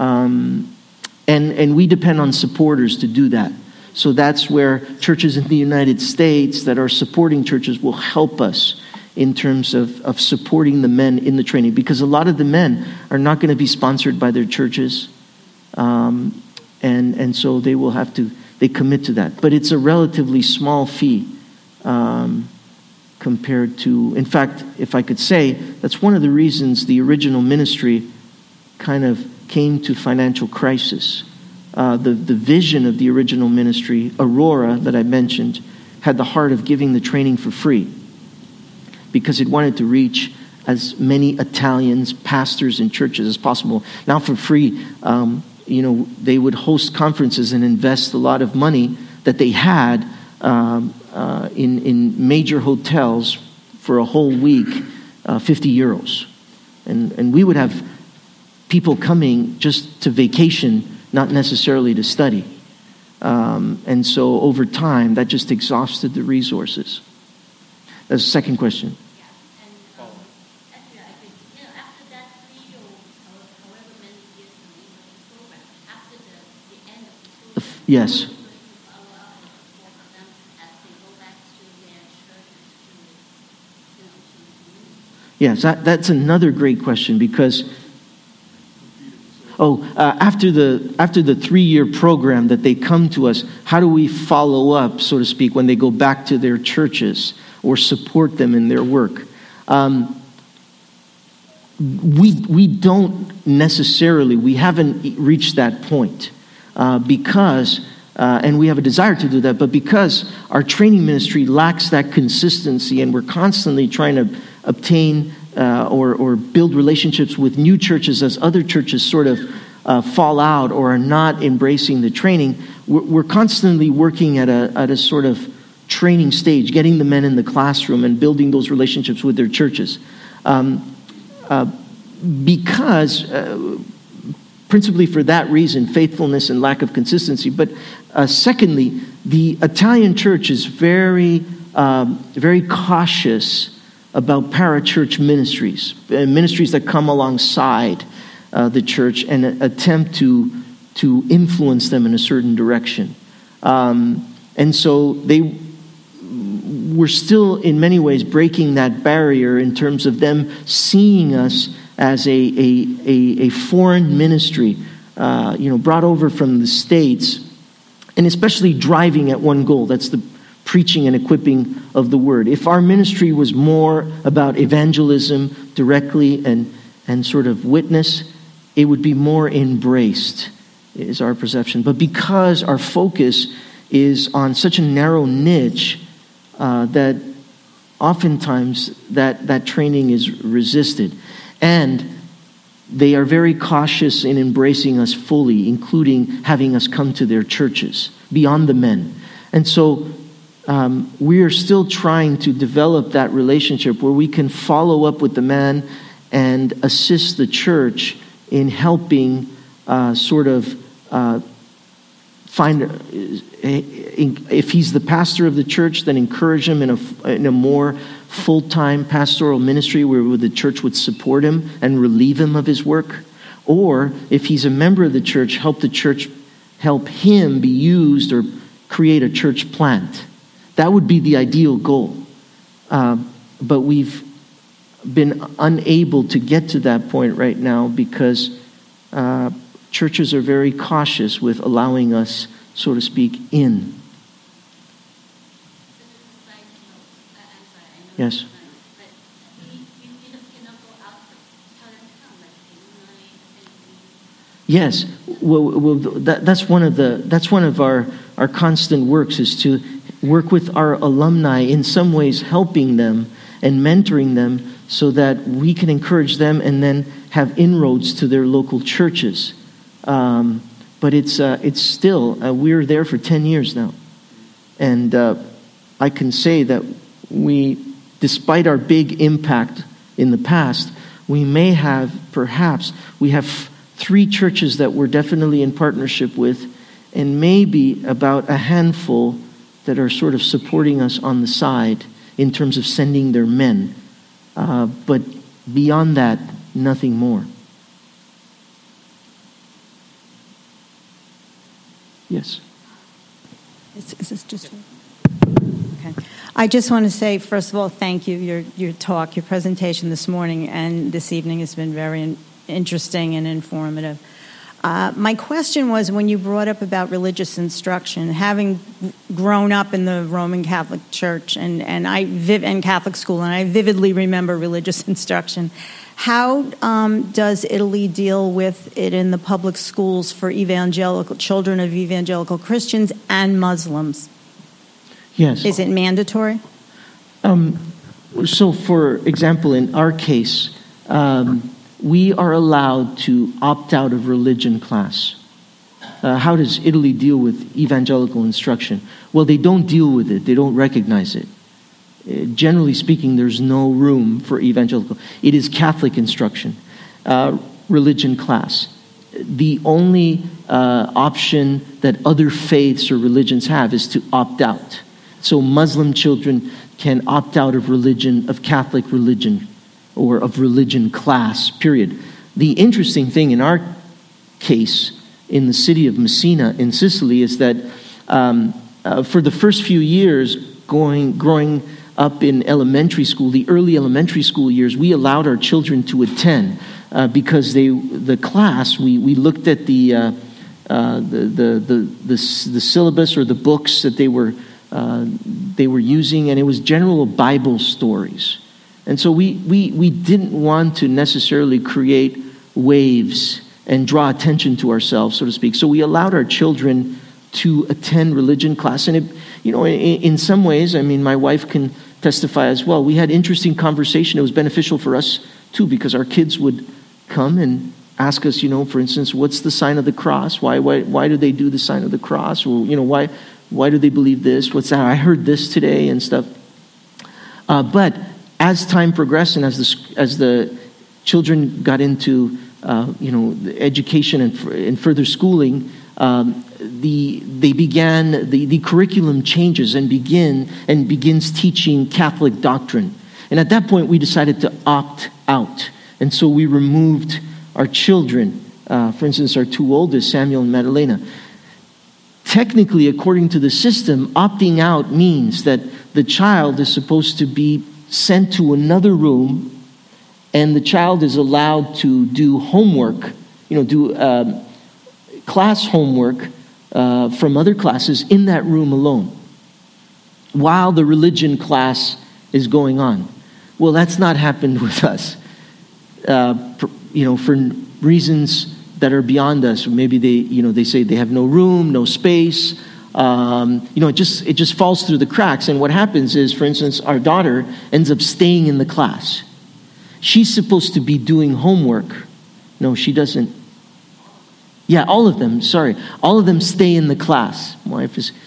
And we depend on supporters to do that. So that's where churches in the United States that are supporting churches will help us in terms of supporting the men in the training, because a lot of the men are not going to be sponsored by their churches, and so they commit to that. But it's a relatively small fee compared to, in fact, if I could say, that's one of the reasons the original ministry kind of came to financial crisis. The vision of the original ministry, Aurora, that I mentioned, had the heart of giving the training for free, because it wanted to reach as many Italians, pastors, and churches as possible. Now for free, they would host conferences and invest a lot of money that they had in major hotels for a whole week, 50 euros. And we would have people coming just to vacation, not necessarily to study. And so over time, that just exhausted the resources. That's the second question. After that 3 or however many years the program, after the end of the program, yes. allow support them as they go back to their churches Yes, that's another great question, because after the 3-year program that they come to us, how do we follow up, so to speak, when they go back to their churches or support them in their work? We don't necessarily, we haven't reached that point because, and we have a desire to do that, but because our training ministry lacks that consistency, and we're constantly trying to obtain or build relationships with new churches as other churches sort of fall out or are not embracing the training, we're constantly working at a sort of training stage, getting the men in the classroom and building those relationships with their churches. because, principally for that reason, faithfulness and lack of consistency. But secondly, the Italian church is very, very cautious about parachurch ministries, ministries that come alongside the church and attempt to influence them in a certain direction. And so we're still in many ways breaking that barrier in terms of them seeing us as a foreign ministry, brought over from the States, and especially driving at one goal. That's the preaching and equipping of the word. If our ministry was more about evangelism directly and sort of witness, it would be more embraced, is our perception. But because our focus is on such a narrow niche, that oftentimes that training is resisted. And they are very cautious in embracing us fully, including having us come to their churches, beyond the men. And so we are still trying to develop that relationship where we can follow up with the man and assist the church in helping find, if he's the pastor of the church, then encourage him in a more full-time pastoral ministry where the church would support him and relieve him of his work. Or if he's a member of the church, help him be used or create a church plant. That would be the ideal goal. But we've been unable to get to that point right now because churches are very cautious with allowing us, so to speak, in. Yes. Yes. Well, that's one of our constant works, is to work with our alumni, in some ways helping them and mentoring them so that we can encourage them and then have inroads to their local churches. But it's still, we're there for 10 years now. And I can say that despite our big impact in the past, we have 3 churches that we're definitely in partnership with, and maybe about a handful that are sort of supporting us on the side in terms of sending their men. But beyond that, nothing more. Yes. Is this just... Okay. I just want to say, first of all, thank you. Your talk, your presentation this morning and this evening has been very interesting and informative. My question was, when you brought up about religious instruction, having grown up in the Roman Catholic Church and Catholic school, and I vividly remember religious instruction, how does Italy deal with it in the public schools for children of evangelical Christians and Muslims? Yes. Is it mandatory? So, for example, in our case, we are allowed to opt out of religion class. How does Italy deal with evangelical instruction? Well, they don't deal with it. They don't recognize it. Generally speaking, there's no room for evangelical. It is Catholic instruction, religion class. The only option that other faiths or religions have is to opt out. So Muslim children can opt out of religion, of Catholic religion, or of religion class, period. The interesting thing in our case, in the city of Messina in Sicily, is that for the first few years growing up in elementary school, the early elementary school years, we allowed our children to attend because the class, we looked at the syllabus or the books that they were using, and it was general Bible stories. And so we didn't want to necessarily create waves and draw attention to ourselves, so to speak. So we allowed our children to attend religion class. And in some ways, I mean, my wife can testify as well. We had interesting conversation. It was beneficial for us too, because our kids would come and ask us, for instance, what's the sign of the cross? Why do they do the sign of the cross? Well, why do they believe this? What's that? I heard this today and stuff. But as time progressed and as the children got into education and further schooling, the curriculum changes and begins teaching Catholic doctrine. And at that point, we decided to opt out. And so we removed our children, for instance, our two oldest, Samuel and Madalena. Technically, according to the system, opting out means that the child is supposed to be sent to another room, and the child is allowed to do homework, class homework from other classes in that room alone, while the religion class is going on. Well, that's not happened with us, for reasons that are beyond us. Maybe they say they have no room, no space. It just falls through the cracks. And what happens is, for instance, our daughter ends up staying in the class. She's supposed to be doing homework. No, she doesn't. Yeah, all of them. Sorry, all of them stay in the class. My wife is,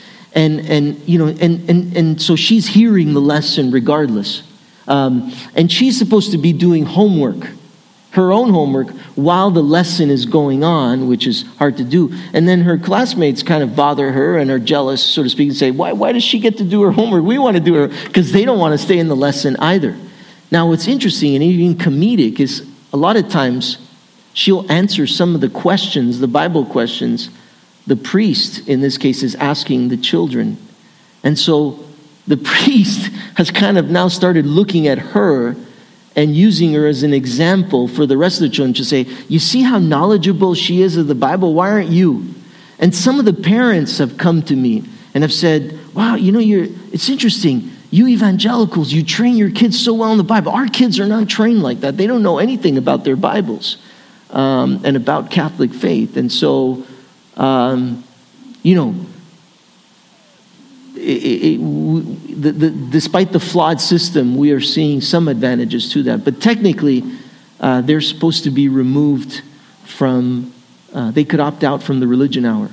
and so she's hearing the lesson regardless. And she's supposed to be doing homework, her own homework, while the lesson is going on, which is hard to do. And then her classmates kind of bother her and are jealous, so to speak, and say, why does she get to do her homework? We want to do her, because they don't want to stay in the lesson either. Now, what's interesting and even comedic is a lot of times she'll answer some of the questions, the Bible questions, the priest, in this case, is asking the children. And so the priest has kind of now started looking at her and using her as an example for the rest of the children to say, you see how knowledgeable she is of the Bible? Why aren't you? And some of the parents have come to me and have said, wow, it's interesting. You evangelicals, you train your kids so well in the Bible. Our kids are not trained like that. They don't know anything about their Bibles and about Catholic faith. And so, despite the flawed system, we are seeing some advantages to that. But technically, they're supposed to be removed from, they could opt out from the religion hour.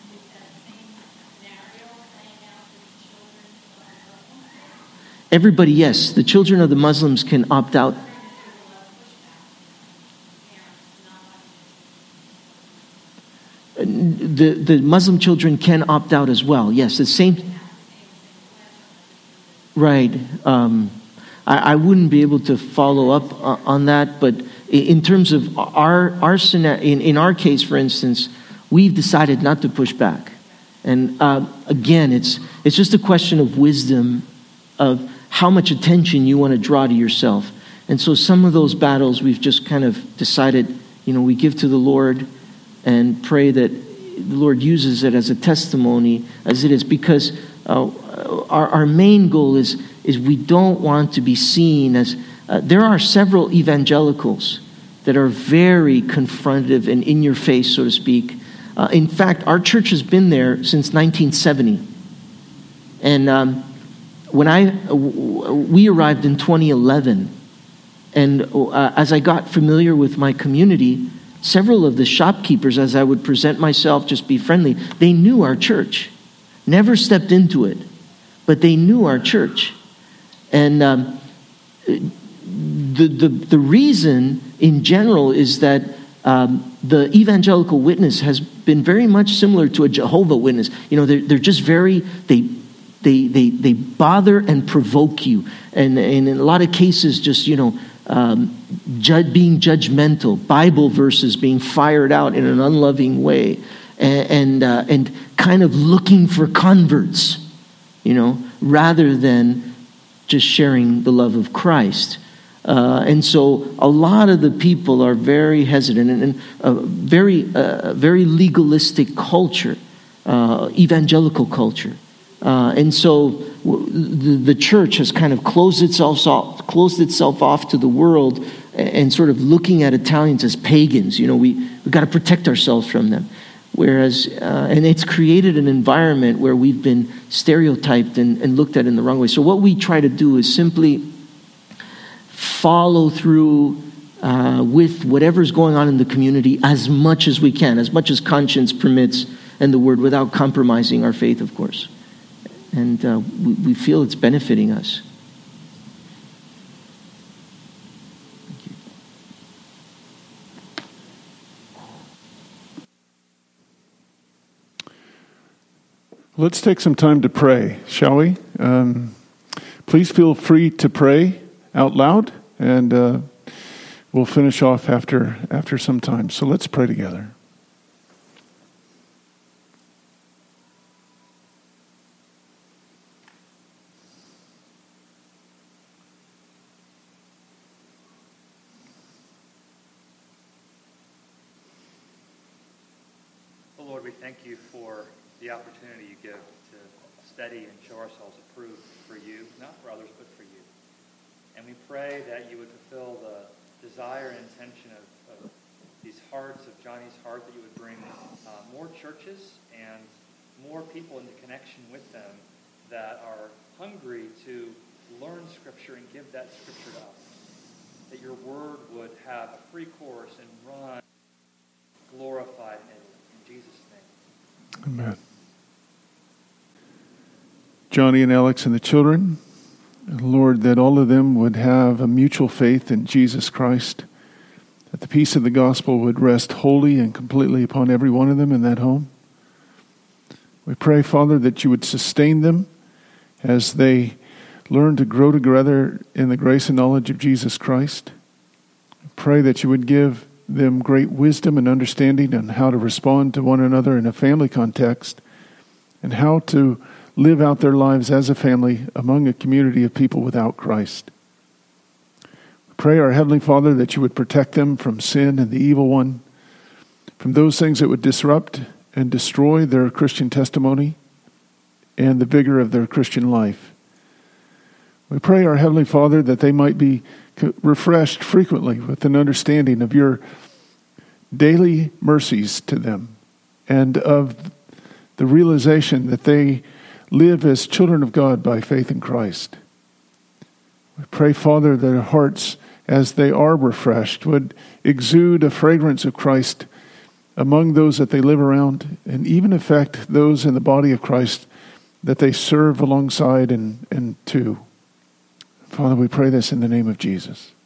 Everybody, yes. The children of the Muslims can opt out. The Muslim children can opt out as well. Yes, the same. Right. I wouldn't be able to follow up on that, but in terms of our scenario, in our case, for instance, we've decided not to push back. And again, it's just a question of wisdom, of how much attention you want to draw to yourself. And so some of those battles we've just kind of decided, we give to the Lord and pray that the Lord uses it as a testimony as it is, because our main goal is we don't want to be seen as, there are several evangelicals that are very confrontative and in your face, so to speak. In fact, our church has been there since 1970. And we arrived in 2011, and as I got familiar with my community, several of the shopkeepers, as I would present myself, just be friendly, they knew our church. Never stepped into it, but they knew our church. And the reason in general is that the evangelical witness has been very much similar to a Jehovah Witness. They're just very, they bother and provoke you, and in a lot of cases, just being judgmental, Bible verses being fired out in an unloving way, and kind of looking for converts, rather than just sharing the love of Christ. And so a lot of the people are very hesitant and very legalistic culture, evangelical culture. And so the church has kind of closed itself off to the world and sort of looking at Italians as pagans. We've got to protect ourselves from them. Whereas, and it's created an environment where we've been stereotyped and looked at in the wrong way. So what we try to do is simply follow through with whatever's going on in the community as much as we can, as much as conscience permits and the word, without compromising our faith, of course. And we feel it's benefiting us. Thank you. Let's take some time to pray, shall we? Please feel free to pray out loud, and we'll finish off after some time. So let's pray together. Lord, we thank you for the opportunity you give to study and show ourselves approved for you, not for others, but for you. And we pray that you would fulfill the desire and intention of these hearts, of Johnny's heart, that you would bring more churches and more people into connection with them that are hungry to learn Scripture and give that Scripture to us. That your word would have a free course and run glorified in Italy. In Jesus' name. Amen. Johnny and Alex and the children, Lord, that all of them would have a mutual faith in Jesus Christ, that the peace of the gospel would rest wholly and completely upon every one of them in that home. We pray, Father, that you would sustain them as they learn to grow together in the grace and knowledge of Jesus Christ. We pray that you would give them great wisdom and understanding on how to respond to one another in a family context and how to live out their lives as a family among a community of people without Christ. We pray, our Heavenly Father, that you would protect them from sin and the evil one, from those things that would disrupt and destroy their Christian testimony and the vigor of their Christian life. We pray, our Heavenly Father, that they might be refreshed frequently with an understanding of your daily mercies to them and of the realization that they live as children of God by faith in Christ. We pray, Father, that their hearts, as they are refreshed, would exude a fragrance of Christ among those that they live around and even affect those in the body of Christ that they serve alongside and to. Father, we pray this in the name of Jesus.